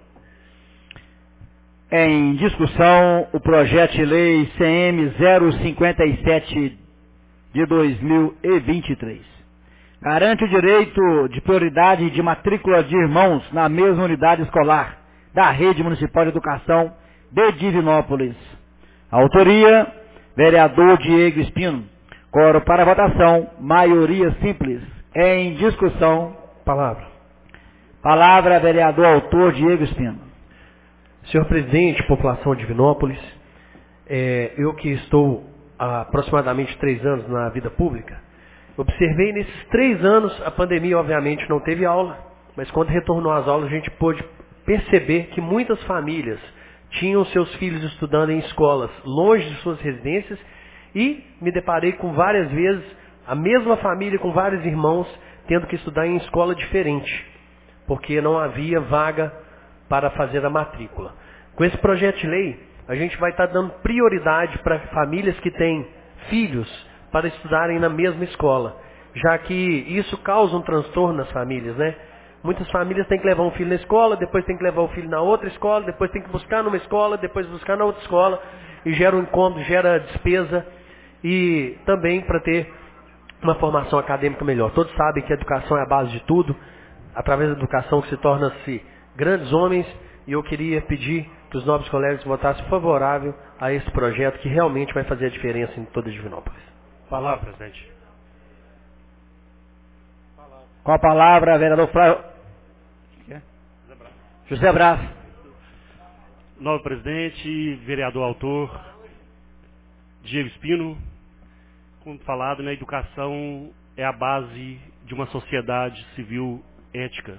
Em discussão, o projeto de lei CM 057 de 2023. Garante o direito de prioridade de matrícula de irmãos na mesma unidade escolar da Rede Municipal de Educação de Divinópolis. Autoria, vereador Diego Espino. Quórum para votação, maioria simples. Em discussão. Palavra. Palavra, vereador autor Diego Espino. Senhor presidente, população de Divinópolis, eu que estou há aproximadamente 3 anos na vida pública, observei nesses 3 anos, a pandemia obviamente não teve aula, mas quando retornou às aulas a gente pôde perceber que muitas famílias tinham seus filhos estudando em escolas longe de suas residências. E me deparei com várias vezes a mesma família com vários irmãos tendo que estudar em escola diferente, porque não havia vaga para fazer a matrícula. Com esse projeto de lei, a gente vai estar dando prioridade para famílias que têm filhos para estudarem na mesma escola, já que isso causa um transtorno nas famílias, né? Muitas famílias têm que levar um filho na escola, depois tem que levar o filho na outra escola, depois tem que buscar numa escola, depois buscar na outra escola, e gera um incômodo, gera despesa. E também para ter uma formação acadêmica melhor. Todos sabem que a educação é a base de tudo, através da educação que se torna-se grandes homens, e eu queria pedir que os nobres colegas votassem favorável a esse projeto que realmente vai fazer a diferença em toda Divinópolis. Palavra, presidente. Com a palavra, vereador Flávio. José Braz. Novo presidente, vereador autor Diego Espino. Como falado, né, a educação é a base de uma sociedade civil ética.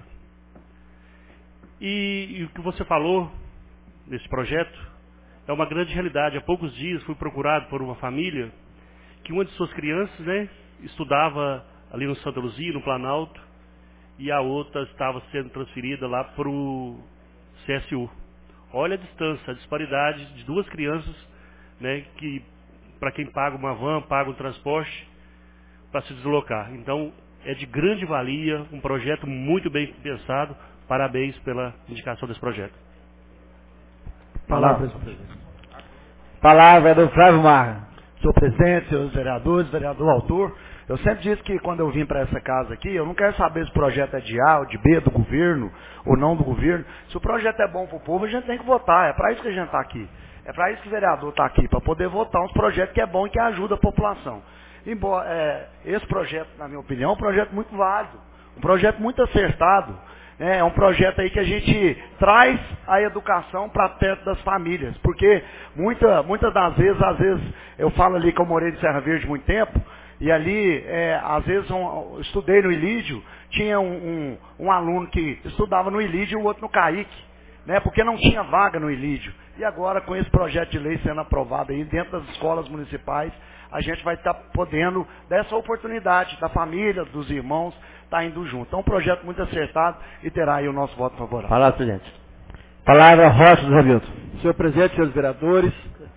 E o que você falou nesse projeto é uma grande realidade. Há poucos dias fui procurado por uma família que uma de suas crianças, né, estudava ali no Santa Luzia, no Planalto, e a outra estava sendo transferida lá para o CSU. Olha a distância, a disparidade de 2 crianças, né, que para quem paga uma van, paga um transporte para se deslocar. Então, é de grande valia, um projeto muito bem pensado. Parabéns pela indicação desse projeto. Palavra. Palavra é do Flávio Marra. Senhor presidente, senhores vereadores, vereador autor, eu sempre disse que quando eu vim para essa casa aqui, eu não quero saber se o projeto é de A ou de B, do governo ou não do governo. Se o projeto é bom para o povo, a gente tem que votar. É para isso que a gente está aqui. É para isso que o vereador está aqui, para poder votar uns projetos que é bom e que ajuda a população. Embora esse projeto, na minha opinião, é um projeto muito válido, um projeto muito acertado. É um projeto aí que a gente traz a educação para perto das famílias, porque muitas das vezes, eu falo ali que eu morei em Serra Verde muito tempo, e ali, às vezes, eu estudei no Ilídio, tinha um aluno que estudava no Ilídio e o outro no Caíque, né, porque não tinha vaga no Ilídio. E agora, com esse projeto de lei sendo aprovado aí dentro das escolas municipais, a gente vai estar podendo dar essa oportunidade da família, dos irmãos, estar indo junto. Então, um projeto muito acertado e terá aí o nosso voto favorável. Palavra, presidente. Palavra, Rocha dos Hamilton. Senhor presidente, senhores vereadores,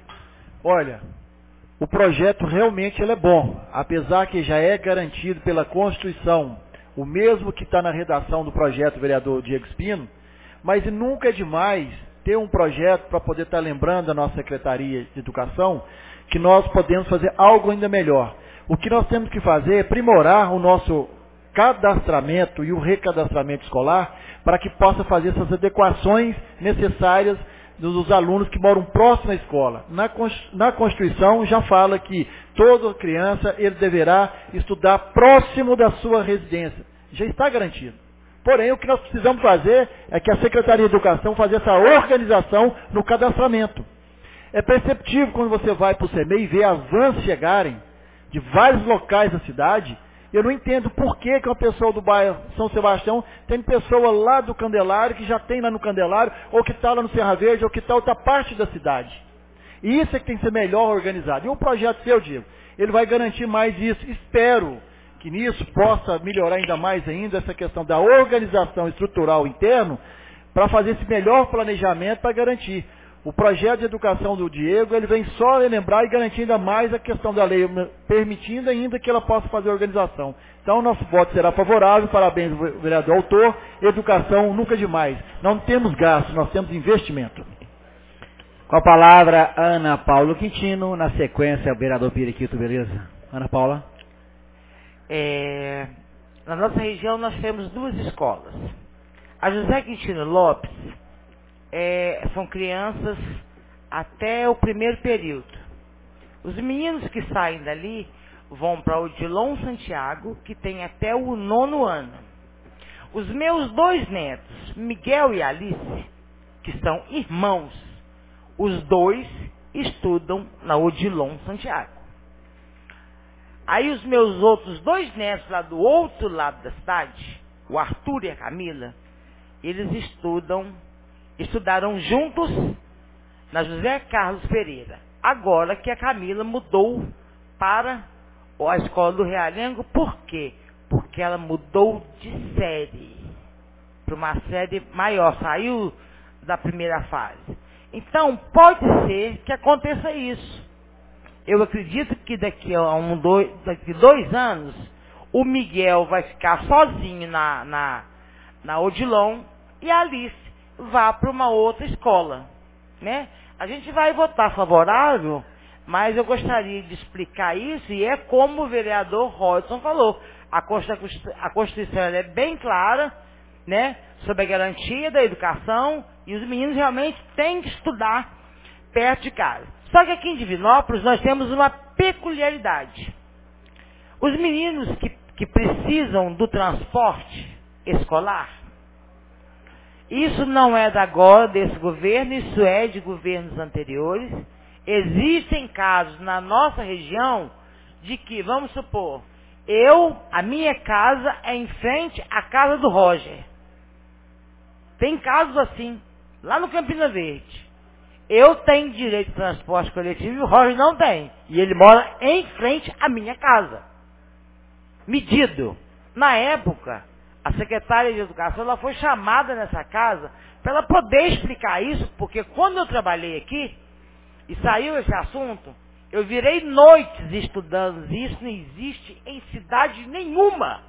olha, o projeto realmente ele é bom, apesar que já é garantido pela Constituição, o mesmo que está na redação do projeto do vereador Diego Espino, mas nunca é demais ter um projeto para poder estar lembrando a nossa Secretaria de Educação que nós podemos fazer algo ainda melhor. O que nós temos que fazer é aprimorar o nosso cadastramento e o recadastramento escolar para que possa fazer essas adequações necessárias dos alunos que moram próximo à escola. Na Constituição já fala que toda criança ele deverá estudar próximo da sua residência. Já está garantido. Porém, o que nós precisamos fazer é que a Secretaria de Educação faça essa organização no cadastramento. É perceptível quando você vai para o CEMEI e vê as vans chegarem de vários locais da cidade. Eu não entendo por que uma pessoa do bairro São Sebastião tem pessoa lá do Candelário, que já tem lá no Candelário, ou que está lá no Serra Verde, ou que está outra parte da cidade. E isso é que tem que ser melhor organizado. E o projeto seu, Diego, ele vai garantir mais isso. Espero que nisso possa melhorar ainda mais ainda essa questão da organização estrutural interno, para fazer esse melhor planejamento para garantir. O projeto de educação do Diego, ele vem só relembrar e garantir ainda mais a questão da lei, permitindo ainda que ela possa fazer a organização. Então, nosso voto será favorável. Parabéns, vereador autor. Educação nunca demais. Não temos gasto, nós temos investimento. Com a palavra, Ana Paula Quintino. Na sequência, o vereador Periquito, beleza? Ana Paula. Na nossa região, nós temos duas escolas. A José Quintino Lopes, são crianças até o primeiro período. Os meninos que saem dali vão para o Odilon Santiago, que tem até o 9º ano. Os meus 2 netos, Miguel e Alice, que são irmãos, os 2 estudam na Odilon Santiago. Aí os meus outros 2 netos lá do outro lado da cidade, o Arthur e a Camila, eles estudaram juntos na José Carlos Pereira. Agora que a Camila mudou para a escola do Realengo, por quê? Porque ela mudou de série para uma série maior, saiu da primeira fase. Então, pode ser que aconteça isso. Eu acredito que daqui a 2 anos, o Miguel vai ficar sozinho na Odilon e a Alice vá para uma outra escola, né? A gente vai votar favorável, mas eu gostaria de explicar isso, e é como o vereador Rodson falou. A Constituição é bem clara, né, sobre a garantia da educação, e os meninos realmente têm que estudar perto de casa. Só que aqui em Divinópolis nós temos uma peculiaridade. Os meninos que precisam do transporte escolar, isso não é da agora desse governo, isso é de governos anteriores. Existem casos na nossa região de que, vamos supor, a minha casa é em frente à casa do Roger. Tem casos assim, lá no Campina Verde. Eu tenho direito de transporte coletivo e o Roger não tem. E ele mora em frente à minha casa. Medido. Na época, a secretária de Educação, ela foi chamada nessa casa para ela poder explicar isso, porque quando eu trabalhei aqui, e saiu esse assunto, eu virei noites estudando. Isso não existe em cidade nenhuma.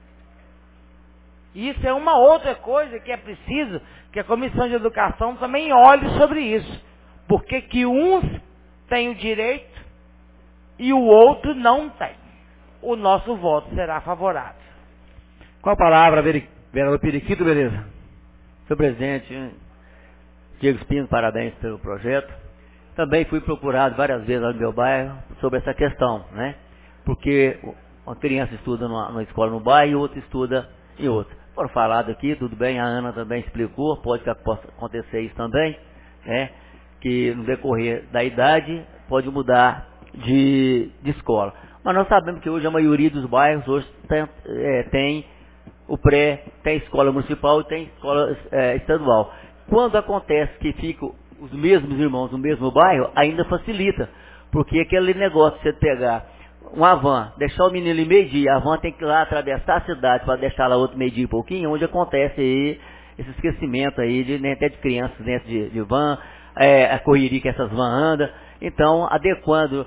E isso é uma outra coisa que é preciso que a Comissão de Educação também olhe sobre isso. Porque que uns tem o direito e o outro não tem. O nosso voto será favorável. Com a palavra, vereador Periquito, beleza? Senhor presidente, Diego Espino, parabéns pelo projeto. Também fui procurado várias vezes lá no meu bairro sobre essa questão, né? Porque uma criança estuda numa escola no bairro e outra estuda em outra. Foram falado aqui, tudo bem, a Ana também explicou, pode que possa acontecer isso também, né? Que no decorrer da idade pode mudar de escola. Mas nós sabemos que hoje a maioria dos bairros hoje tem o pré, tem escola municipal e tem escola estadual. Quando acontece que ficam os mesmos irmãos no mesmo bairro, ainda facilita. Porque aquele negócio de você pegar uma van, deixar o menino ali meio-dia, a van tem que ir lá atravessar a cidade para deixar lá outro meio-dia e pouquinho, onde acontece aí esse esquecimento aí até de crianças dentro de van, a correria que essas vans andam. Então, adequando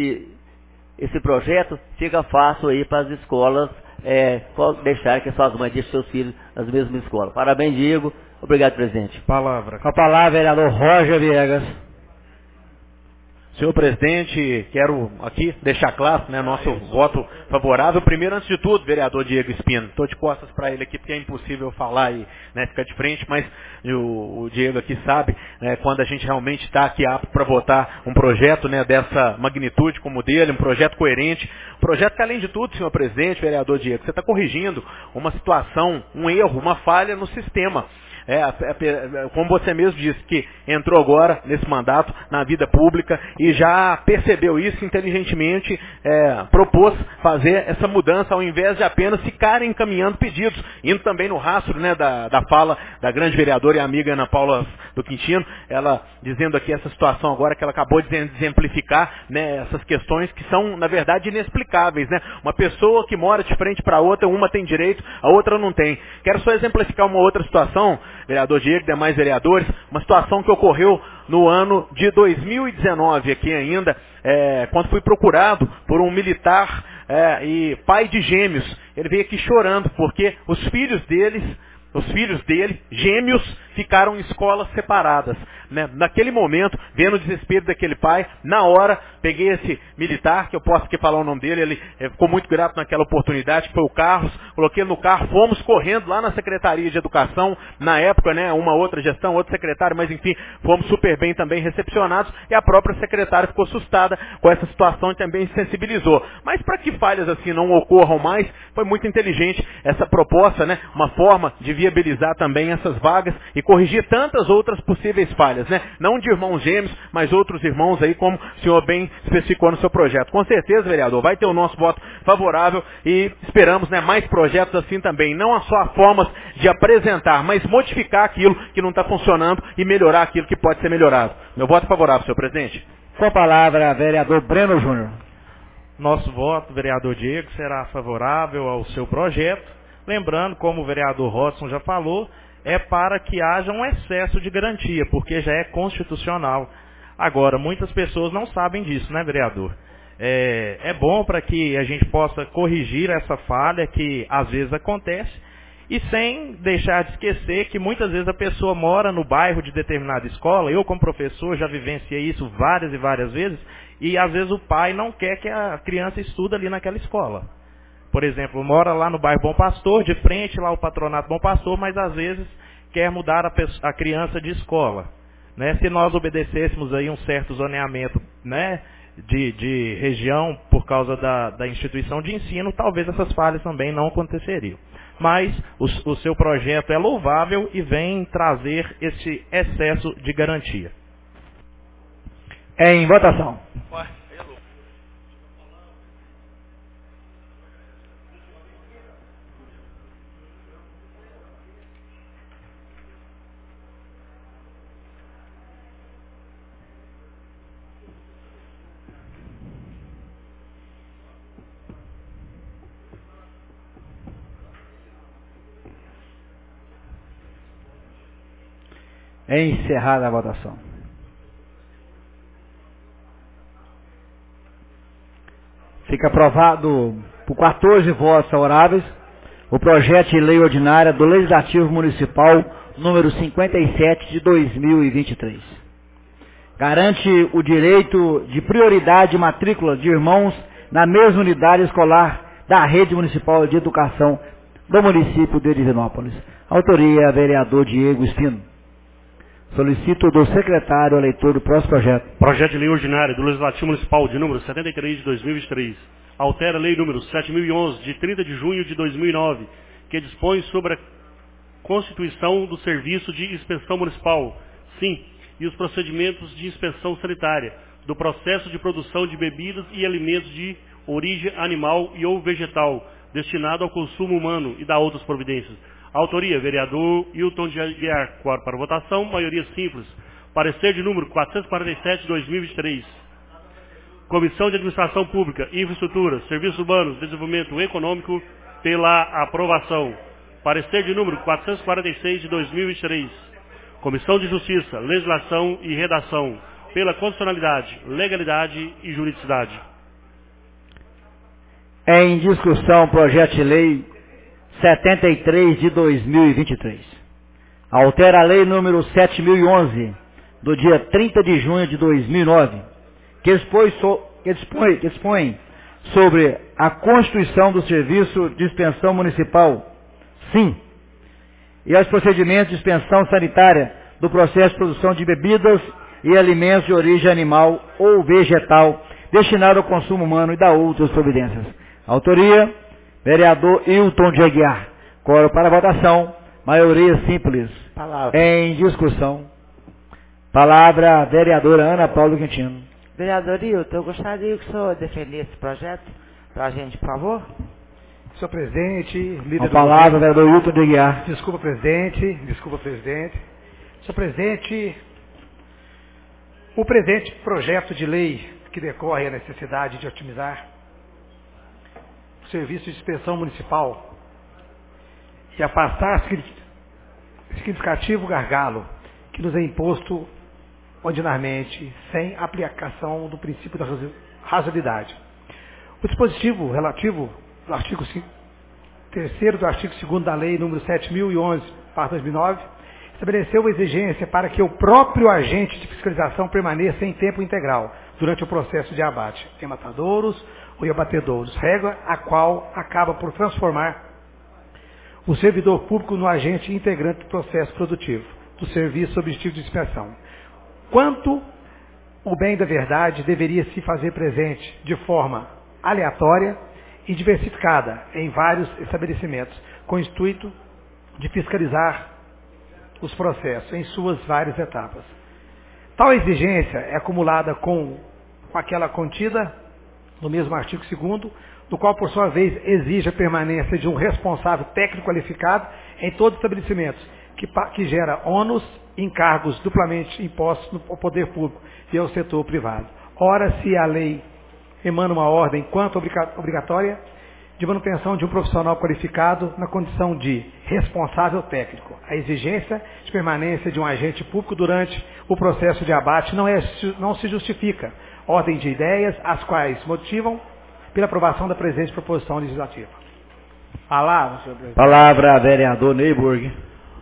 esse projeto, fica fácil aí para as escolas deixar que suas mães deixem seus filhos nas mesmas escolas. Parabéns, Diego. Obrigado, presidente. Com a palavra, vereador Roger Viegas. Senhor presidente, quero aqui deixar claro, né, nosso voto favorável. Primeiro, antes de tudo, vereador Diego Espino, estou de costas para ele aqui porque é impossível falar e, né, ficar de frente, mas o Diego aqui sabe, né, quando a gente realmente está aqui apto para votar um projeto, né, dessa magnitude como o dele, um projeto coerente, um projeto que, além de tudo, senhor presidente, vereador Diego, você está corrigindo uma situação, um erro, uma falha no sistema. Como você mesmo disse, que entrou agora nesse mandato na vida pública e já percebeu isso inteligentemente, propôs fazer essa mudança ao invés de apenas ficar encaminhando pedidos, indo também no rastro, né, da fala da grande vereadora e amiga Ana Paula do Quintino, ela dizendo aqui essa situação agora que ela acabou de exemplificar, né, essas questões que são, na verdade, inexplicáveis, né? Uma pessoa que mora de frente para a outra, uma tem direito, a outra não tem. Quero só exemplificar uma outra situação, vereador Diego e demais vereadores, uma situação que ocorreu no ano de 2019 aqui ainda, quando fui procurado por um militar e pai de gêmeos. Ele veio aqui chorando porque os filhos dele, gêmeos, ficaram em escolas separadas. Né? Naquele momento, vendo o desespero daquele pai, na hora, peguei esse militar, que eu posso aqui falar o nome dele, ele ficou muito grato naquela oportunidade, que foi o Carlos, coloquei ele no carro, fomos correndo lá na Secretaria de Educação, na época, né, uma outra gestão, outro secretário, mas enfim, fomos super bem também recepcionados, e a própria secretária ficou assustada com essa situação e também se sensibilizou. Mas para que falhas assim não ocorram mais, foi muito inteligente essa proposta, né, uma forma de viabilizar também essas vagas e corrigir tantas outras possíveis falhas, né? Não de irmãos gêmeos, mas outros irmãos aí, como o senhor bem especificou no seu projeto. Com certeza, vereador, vai ter o nosso voto favorável e esperamos, né, mais projetos assim também. Não só formas de apresentar, mas modificar aquilo que não está funcionando e melhorar aquilo que pode ser melhorado. Meu voto favorável, senhor presidente. Com a palavra, vereador Breno Júnior. Nosso voto, vereador Diego, será favorável ao seu projeto. Lembrando, como o vereador Rodson já falou, é para que haja um excesso de garantia, porque já é constitucional. Agora, muitas pessoas não sabem disso, né, vereador? É bom para que a gente possa corrigir essa falha que às vezes acontece, e sem deixar de esquecer que muitas vezes a pessoa mora no bairro de determinada escola. Eu, como professor, já vivenciei isso várias e várias vezes, e às vezes o pai não quer que a criança estude ali naquela escola. Por exemplo, mora lá no bairro Bom Pastor, de frente lá o patronato Bom Pastor, mas às vezes quer mudar a criança de escola. Né? Se nós obedecêssemos aí um certo zoneamento, né, de região por causa da instituição de ensino, talvez essas falhas também não aconteceriam. Mas o seu projeto é louvável e vem trazer esse excesso de garantia. Em votação. É encerrada a votação. Fica aprovado por 14 votos favoráveis o projeto de lei ordinária do Legislativo Municipal número 57 de 2023. garante o direito de prioridade de matrícula de irmãos na mesma unidade escolar da Rede Municipal de Educação do município de Divinópolis. Autoria, vereador Diego Espino. Solicito do secretário a leitura do próximo projeto. Projeto de lei ordinária do Legislativo Municipal de número 73 de 2023. Altera a lei número 7011 de 30 de junho de 2009, que dispõe sobre a constituição do Serviço de Inspeção Municipal, SIM, e os procedimentos de inspeção sanitária, do processo de produção de bebidas e alimentos de origem animal e ou vegetal, destinado ao consumo humano e da outras providências. Autoria, vereador Hilton de Aguiar. Quórum para votação, maioria simples. Parecer de número 447 de 2023. Comissão de Administração Pública, Infraestrutura, Serviços Urbanos, Desenvolvimento Econômico, pela aprovação. Parecer de número 446 de 2023. Comissão de Justiça, Legislação e Redação, pela constitucionalidade, legalidade e juridicidade. Em discussão, projeto de lei 73 de 2023. Altera a lei número 7011, do dia 30 de junho de 2009, que dispõe sobre a constituição do Serviço de Inspeção Municipal, SIM, e aos procedimentos de inspeção sanitária do processo de produção de bebidas e alimentos de origem animal ou vegetal, destinado ao consumo humano e da outras providências. Autoria, vereador Hilton de Aguiar. Quórum para votação, maioria simples. Palavra. Em discussão. Palavra, vereadora Ana Paula Quintino. Vereador Hilton, eu gostaria que o senhor defendesse esse projeto para a gente, por favor. Senhor presidente, líder Com a palavra, vereador Hilton de Aguiar. Desculpa, presidente. Senhor presidente, o presente projeto de lei que decorre a necessidade de otimizar o serviço de inspeção municipal e afastar significativo gargalo que nos é imposto ordinariamente sem aplicação do princípio da razoabilidade. O dispositivo relativo do artigo 3º do artigo 2º da lei número 7011/2009 estabeleceu a exigência para que o próprio agente de fiscalização permaneça em tempo integral durante o processo de abate em matadouros ou em abatedouros, regra a qual acaba por transformar o servidor público no agente integrante do processo produtivo do serviço objetivo de inspeção. Quanto o bem da verdade deveria se fazer presente de forma aleatória e diversificada em vários estabelecimentos, com o intuito de fiscalizar os processos em suas várias etapas. Tal exigência é acumulada com aquela contida no mesmo artigo 2º, do qual, por sua vez, exige a permanência de um responsável técnico qualificado em todos os estabelecimentos, que gera ônus e encargos duplamente impostos ao poder público e ao setor privado. Ora, se a lei emana uma ordem quanto obrigatória de manutenção de um profissional qualificado na condição de responsável técnico. A exigência de permanência de um agente público durante o processo de abate não se justifica. Ordem de ideias, as quais motivam pela aprovação da presente proposição legislativa. Palavra, senhor presidente. Palavra, vereador Neyburg.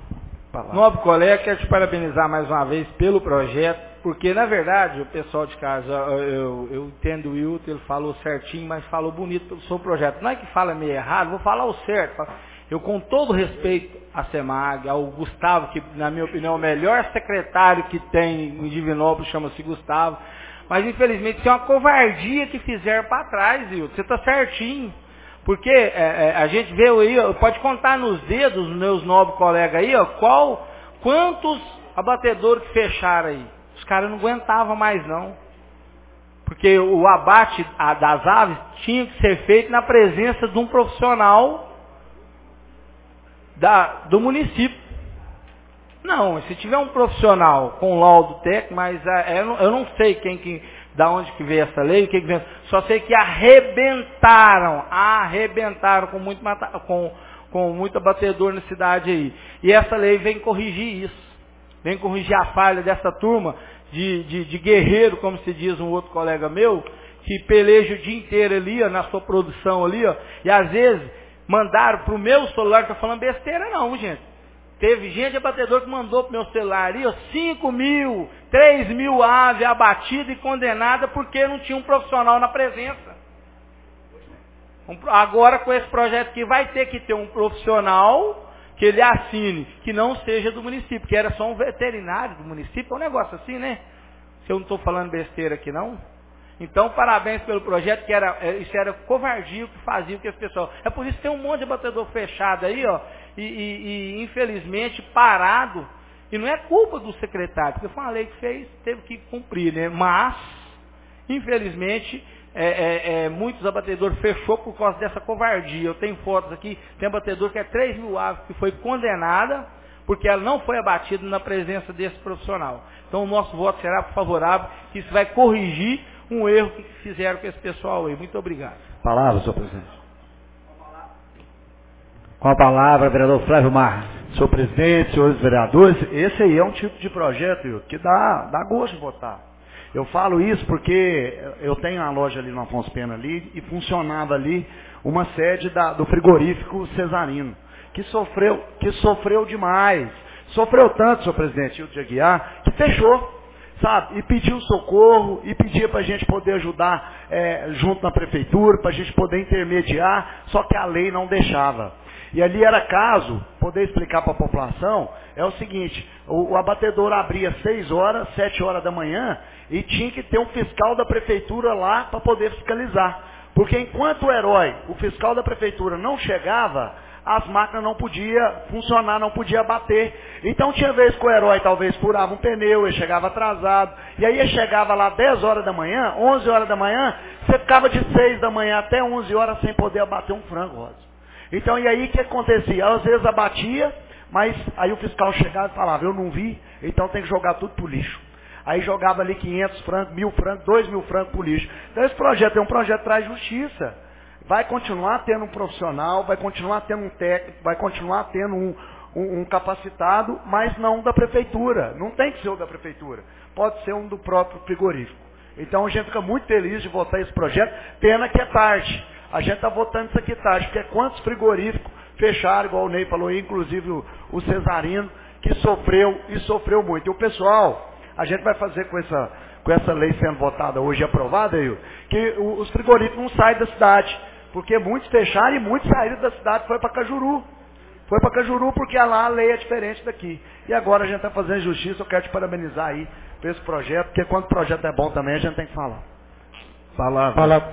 Nobre colega, quero te parabenizar mais uma vez pelo projeto, porque, na verdade, o pessoal de casa, eu entendo o Hilton, ele falou certinho, mas falou bonito pelo seu projeto. Não é que fala meio errado, vou falar o certo. Eu, com todo respeito à SEMAG, ao Gustavo, que, na minha opinião, é o melhor secretário que tem em Divinópolis, chama-se Gustavo, mas, infelizmente, isso é uma covardia que fizeram para trás, Hilton. Você está certinho. Porque a gente vê aí, pode contar nos dedos, os meus nobres colegas aí, quantos abatedores que fecharam aí. Os caras não aguentavam mais não. Porque o abate das aves tinha que ser feito na presença de um profissional do município. Não, se tiver um profissional com laudo técnico, mas eu não sei da onde que veio essa lei, só sei que arrebentaram com muito abatedor na cidade aí. E essa lei vem corrigir isso. Vem corrigir a falha dessa turma de guerreiro, como se diz um outro colega meu, que peleja o dia inteiro ali, na sua produção ali, e às vezes mandaram pro meu celular, tô falando besteira não, gente. Teve gente abatedor que mandou pro meu celular ali, ó, 5 mil, 3 mil aves abatidas e condenadas porque não tinha um profissional na presença. Agora com esse projeto aqui vai ter que ter um profissional que ele assine, que não seja do município, que era só um veterinário do município, é um negócio assim, né? Se eu não estou falando besteira aqui não. Então, parabéns pelo projeto, que isso era covardia que fazia com esse pessoal. É por isso que tem um monte de abatedor fechado aí, ó, e infelizmente parado. E não é culpa do secretário, porque foi uma lei que fez, teve que cumprir, né? Mas, infelizmente, muitos abatedores fechou por causa dessa covardia. Eu tenho fotos aqui, tem abatedor que é 3 mil aves que foi condenada, porque ela não foi abatida na presença desse profissional. Então, o nosso voto será favorável, que isso vai corrigir um erro que fizeram com esse pessoal aí. Muito obrigado. Palavra, senhor presidente. Com a palavra, vereador Flávio Marques. Senhor presidente, senhores vereadores, esse aí é um tipo de projeto que dá gosto de votar. Eu falo isso porque eu tenho uma loja ali no Afonso Pena ali e funcionava ali uma sede do frigorífico Cesarino, que sofreu demais. Sofreu tanto, senhor presidente, o de Aguiar, que fechou. Sabe, e pediu socorro, e pedia para a gente poder ajudar junto na prefeitura, para a gente poder intermediar, só que a lei não deixava. E ali era caso, poder explicar para a população, é o seguinte, o abatedor abria 6 horas, 7 horas da manhã, e tinha que ter um fiscal da prefeitura lá para poder fiscalizar. Porque enquanto o herói, o fiscal da prefeitura, não chegava, as máquinas não podiam funcionar, não podia bater. Então tinha vez que o herói talvez furava um pneu, ele chegava atrasado, e aí ele chegava lá 10 horas da manhã, 11 horas da manhã, você ficava de 6 da manhã até 11 horas sem poder abater um frango, Rosa. Então, e aí o que acontecia? Às vezes abatia, mas aí o fiscal chegava e falava, eu não vi, então tem que jogar tudo pro lixo. Aí jogava ali 500 frangos, 1.000 frangos, 2.000 frangos pro lixo. Então esse projeto é um projeto que traz justiça. Vai continuar tendo um profissional, vai continuar tendo um técnico, vai continuar tendo um capacitado, mas não da prefeitura. Não tem que ser o da prefeitura. Pode ser um do próprio frigorífico. Então a gente fica muito feliz de votar esse projeto. Pena que é tarde. A gente está votando isso aqui tarde, porque quantos frigoríficos fecharam, igual o Ney falou aí, inclusive o Cesarino, que sofreu muito. E o pessoal, a gente vai fazer com essa lei sendo votada hoje e aprovada, que os frigoríficos não saem da cidade. Porque muitos fecharam e muitos saíram da cidade, foi para Cajuru. Foi para Cajuru porque lá a lei é diferente daqui. E agora a gente está fazendo justiça, eu quero te parabenizar aí por esse projeto, porque quando o projeto é bom também a gente tem que falar. Palavra.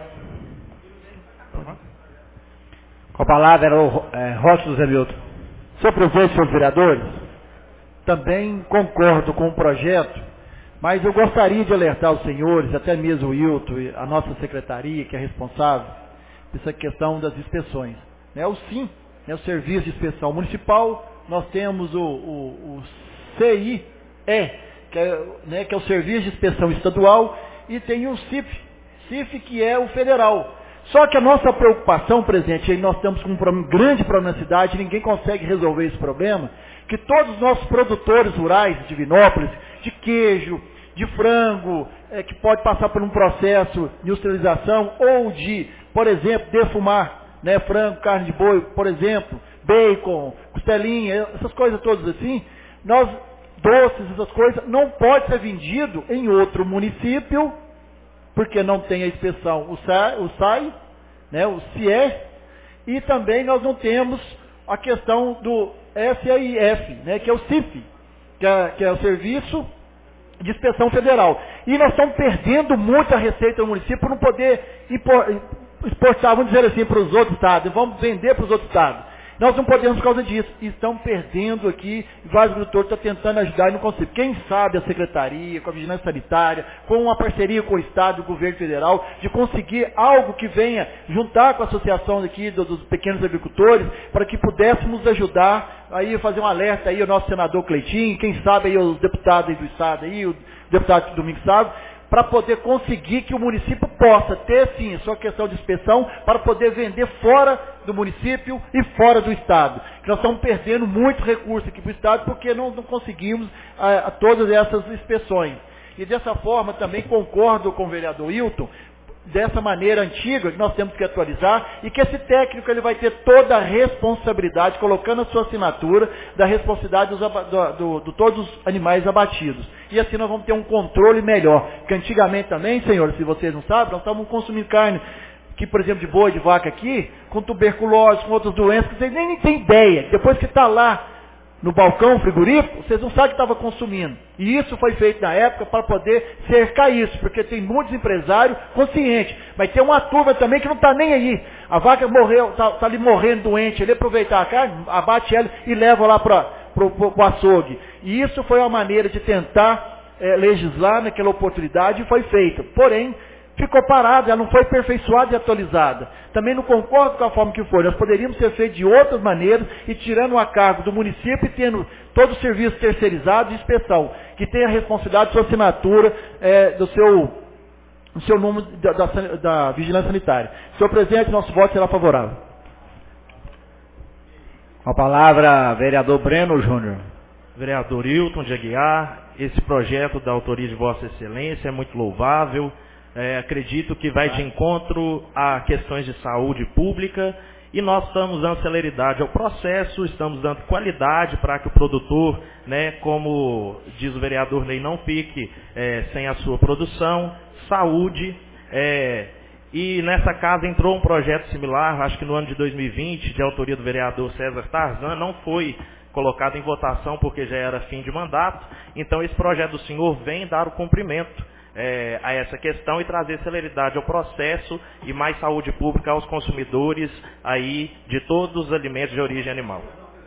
Com a palavra era o Rótulo Zé Milton. Senhor presidente, senhores vereadores, também concordo com o projeto, mas eu gostaria de alertar os senhores, até mesmo o Hilton, a nossa secretaria, que é responsável, essa questão das inspeções. O SIM, o Serviço de Inspeção Municipal, nós temos o CIE, que é o Serviço de Inspeção Estadual, e tem o CIF, que é o federal. Só que a nossa preocupação, presidente, e nós estamos com um grande problema na cidade, ninguém consegue resolver esse problema, que todos os nossos produtores rurais de Divinópolis, de queijo, de frango, que pode passar por um processo de industrialização, ou de, por exemplo, defumar, frango, carne de boi, por exemplo, bacon, costelinha, essas coisas todas assim, doces, essas coisas, não pode ser vendido em outro município, porque não tem a inspeção, o SAI, o CIE, e também nós não temos a questão do SAIF, que é o CIF, que é o Serviço de Inspeção Federal. E nós estamos perdendo muita receita no município por não poder exportar, vamos dizer assim, para os outros estados, vamos vender para os outros estados. Nós não podemos por causa disso. E estão perdendo aqui, vários agricultores estão tentando ajudar e não conseguem. Quem sabe a secretaria, com a vigilância sanitária, com uma parceria com o Estado e o governo federal, de conseguir algo que venha juntar com a associação aqui dos pequenos agricultores, para que pudéssemos ajudar, aí fazer um alerta aí ao nosso senador Cleitinho, quem sabe aí os deputados aí do Estado, aí, o deputado Domingos Sávio, para poder conseguir que o município possa ter, sim, a sua questão de inspeção, para poder vender fora do município e fora do Estado. Nós estamos perdendo muito recurso aqui para o Estado, porque não conseguimos todas essas inspeções. E dessa forma também concordo com o vereador Hilton, dessa maneira antiga que nós temos que atualizar e que esse técnico ele vai ter toda a responsabilidade, colocando a sua assinatura, da responsabilidade de todos os animais abatidos. E assim nós vamos ter um controle melhor. Porque antigamente também, senhores, se vocês não sabem, nós estávamos consumindo carne, que, por exemplo, de boi, de vaca aqui, com tuberculose, com outras doenças, que vocês nem têm ideia. Depois que está lá no balcão frigorífico, vocês não sabem que estava consumindo. E isso foi feito na época para poder cercar isso, porque tem muitos empresários conscientes. Mas tem uma turma também que não está nem aí. A vaca morreu, está ali morrendo doente, ele aproveitar a carne, abate ela e leva lá para o açougue. E isso foi uma maneira de tentar legislar naquela oportunidade e foi feito. Porém, ficou parada, ela não foi aperfeiçoada e atualizada. Também não concordo com a forma que foi. Nós poderíamos ter feito de outras maneiras e tirando a cargo do município e tendo todo o serviço terceirizado de inspeção, que tem a responsabilidade de sua assinatura, do seu número da vigilância sanitária. Senhor presidente, nosso voto será favorável. Com a palavra, vereador Breno Júnior. Vereador Hilton de Aguiar, esse projeto da autoria de Vossa Excelência é muito louvável. Acredito que vai de encontro a questões de saúde pública e nós estamos dando celeridade ao processo, estamos dando qualidade para que o produtor, né, como diz o vereador Ney, não fique sem a sua produção, saúde. E nessa casa entrou um projeto similar, acho que no ano de 2020, de autoria do vereador César Tarzan, não foi colocado em votação porque já era fim de mandato. Então esse projeto do senhor vem dar o cumprimento a essa questão e trazer celeridade ao processo e mais saúde pública aos consumidores aí de todos os alimentos de origem animal.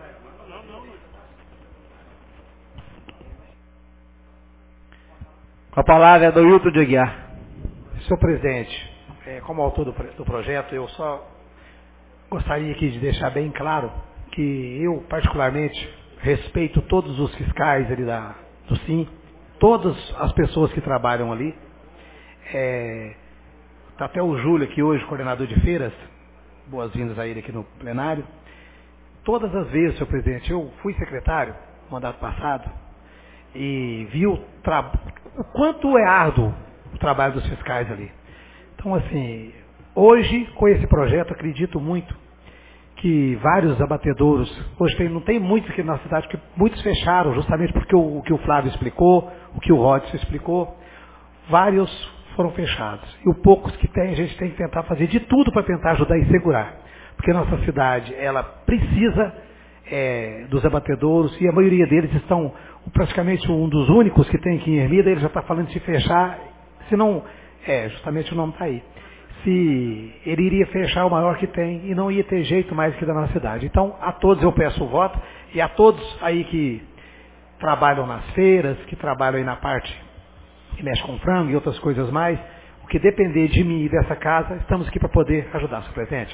Com a palavra é do Hilton de Aguiar. Senhor presidente, como autor do projeto, eu só gostaria aqui de deixar bem claro que eu, particularmente, respeito todos os fiscais ali do SIM, todas as pessoas que trabalham ali. Está até o Júlio aqui hoje, coordenador de feiras, boas-vindas a ele aqui no plenário. Todas as vezes, senhor presidente, eu fui secretário no mandato passado e vi o quanto é árduo o trabalho dos fiscais ali. Então, assim, hoje, com esse projeto, acredito muito que vários abatedouros, hoje não tem muitos aqui na cidade, porque muitos fecharam, justamente porque o que o Flávio explicou, o que o Rodson explicou, vários foram fechados. E os poucos que tem, a gente tem que tentar fazer de tudo para tentar ajudar e segurar. Porque a nossa cidade, ela precisa dos abatedouros, e a maioria deles estão, praticamente um dos únicos que tem aqui em Ermida, ele já está falando de fechar, se não, justamente o nome está aí. Se ele iria fechar o maior que tem e não ia ter jeito mais que da nossa cidade. Então, a todos eu peço o voto e a todos aí que trabalham nas feiras, que trabalham aí na parte que mexe com frango e outras coisas mais, o que depender de mim e dessa casa, estamos aqui para poder ajudar, senhor presidente.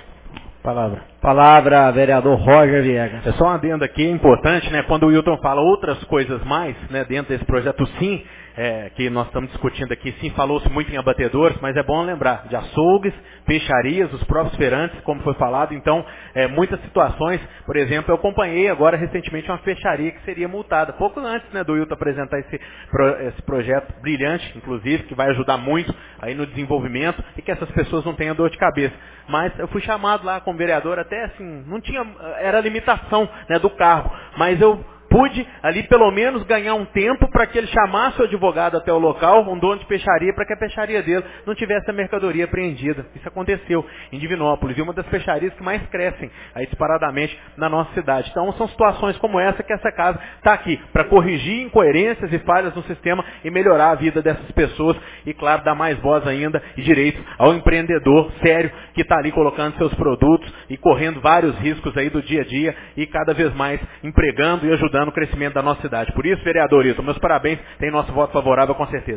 Palavra, vereador Roger Viegas. É só um adendo aqui importante, né? Quando o Wilton fala outras coisas mais, né, dentro desse projeto, sim, que nós estamos discutindo aqui, sim, falou-se muito em abatedores, mas é bom lembrar de açougues, peixarias, os próprios feirantes, como foi falado. Então, muitas situações, por exemplo, eu acompanhei agora recentemente uma peixaria que seria multada, pouco antes, né, do Wilton apresentar esse projeto brilhante, inclusive, que vai ajudar muito aí no desenvolvimento e que essas pessoas não tenham dor de cabeça. Mas eu fui chamado lá como vereador, até assim, não tinha, era a limitação, né, do cargo, mas eu pude ali pelo menos ganhar um tempo para que ele chamasse o advogado até o local, um dono de peixaria, para que a peixaria dele não tivesse a mercadoria apreendida. Isso aconteceu em Divinópolis, e uma das peixarias que mais crescem aí disparadamente na nossa cidade. Então são situações como essa que essa casa está aqui, para corrigir incoerências e falhas no sistema e melhorar a vida dessas pessoas e, claro, dar mais voz ainda e direitos ao empreendedor sério que está ali colocando seus produtos e correndo vários riscos aí do dia a dia e cada vez mais empregando e ajudando no crescimento da nossa cidade. Por isso, vereador Hilton, meus parabéns, tem nosso voto favorável com certeza.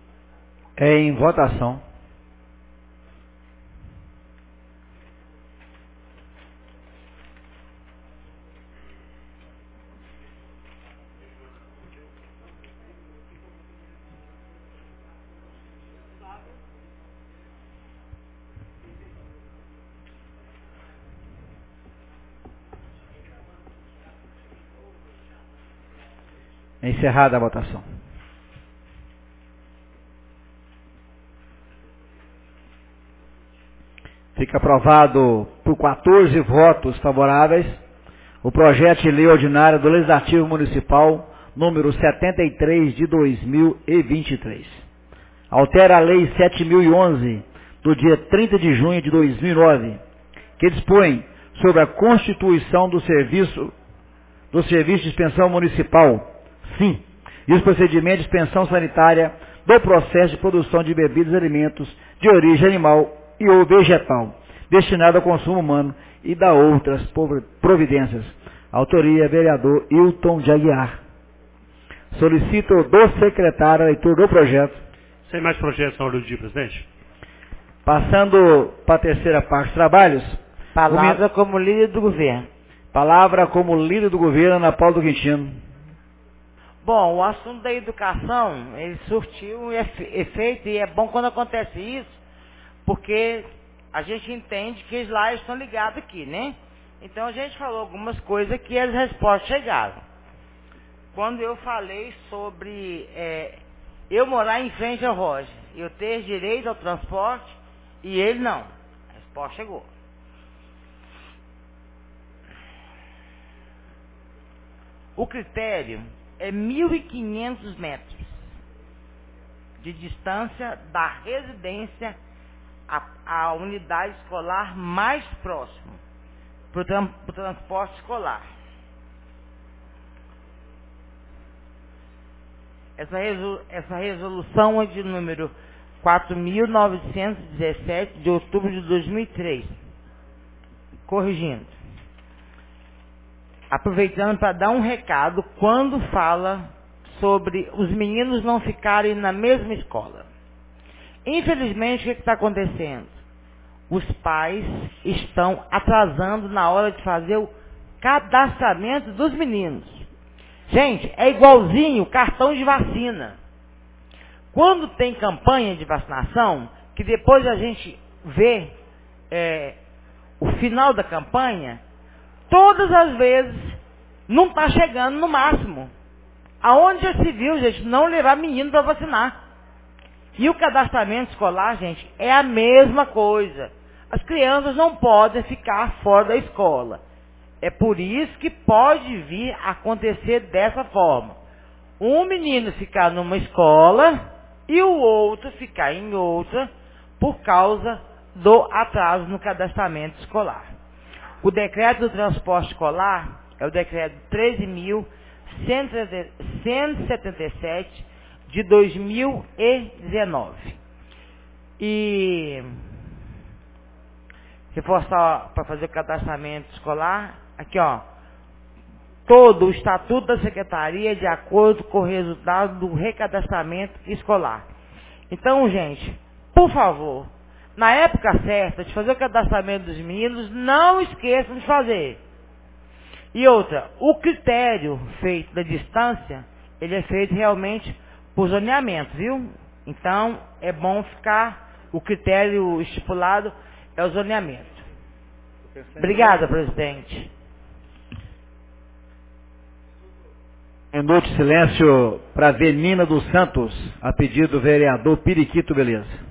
Em votação. Encerrada a votação. Fica aprovado por 14 votos favoráveis o projeto de lei ordinária do Legislativo Municipal número 73 de 2023. Altera a Lei 7.011 do dia 30 de junho de 2009, que dispõe sobre a constituição do serviço de expensão municipal, sim, e os procedimentos de expensão sanitária do processo de produção de bebidas e alimentos de origem animal e ou vegetal, destinado ao consumo humano e da outras providências. Autoria, vereador Hilton de Aguiar. Solicito do secretário a leitura do projeto. Sem mais projetos na ordem do dia, presidente. Passando para a terceira parte dos trabalhos. Palavra como líder do governo. Palavra como líder do governo, Ana Paula do Quintino. Bom, o assunto da educação, ele surtiu um efeito e é bom quando acontece isso, porque a gente entende que eles lá estão ligados aqui, né? Então a gente falou algumas coisas que as respostas chegaram. Quando eu falei sobre eu morar em frente ao Roger, eu ter direito ao transporte e ele não, a resposta chegou. O critério é 1.500 metros de distância da residência à unidade escolar mais próxima para o transporte escolar. Essa resolução é de número 4.917 de outubro de 2003. Corrigindo. Aproveitando para dar um recado quando fala sobre os meninos não ficarem na mesma escola. Infelizmente, o que está acontecendo? Os pais estão atrasando na hora de fazer o cadastramento dos meninos. Gente, é igualzinho cartão de vacina. Quando tem campanha de vacinação, que depois a gente vê o final da campanha, todas as vezes não está chegando no máximo. Aonde já se viu, gente, não levar menino para vacinar. E o cadastramento escolar, gente, é a mesma coisa. As crianças não podem ficar fora da escola. É por isso que pode vir a acontecer dessa forma. Um menino ficar numa escola e o outro ficar em outra por causa do atraso no cadastramento escolar. O decreto do transporte escolar é o decreto 13.177 de 2019. E reforçar para fazer o cadastramento escolar, aqui ó, todo o estatuto da secretaria de acordo com o resultado do recadastramento escolar. Então, gente, por favor, na época certa de fazer o cadastramento dos meninos, não esqueçam de fazer. E outra, o critério feito da distância, ele é feito realmente por zoneamento, viu? Então, é bom ficar, o critério estipulado é o zoneamento. Obrigada, presidente. Minuto de silêncio para Venina dos Santos, a pedido do vereador Periquito Beleza.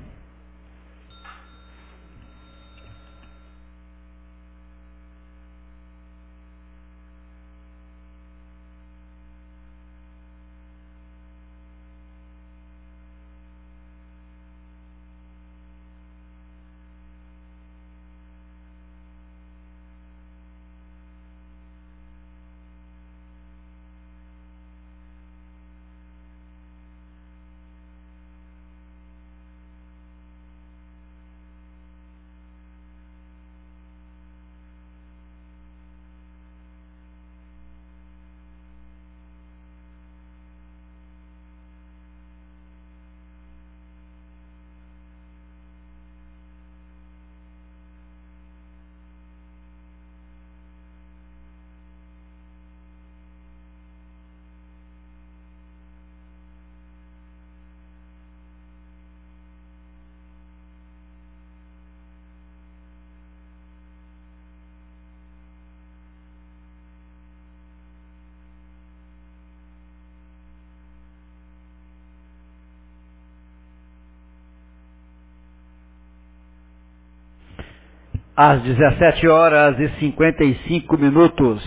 às 17 horas e 55 minutos.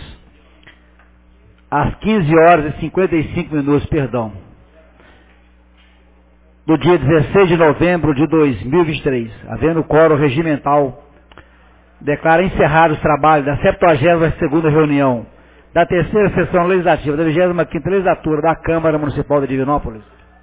Às 15 horas e 55 minutos, perdão. Do dia 16 de novembro de 2023, havendo quórum regimental, declara encerrados os trabalhos da 72ª reunião da terceira sessão legislativa da 25ª legislatura da Câmara Municipal de Divinópolis.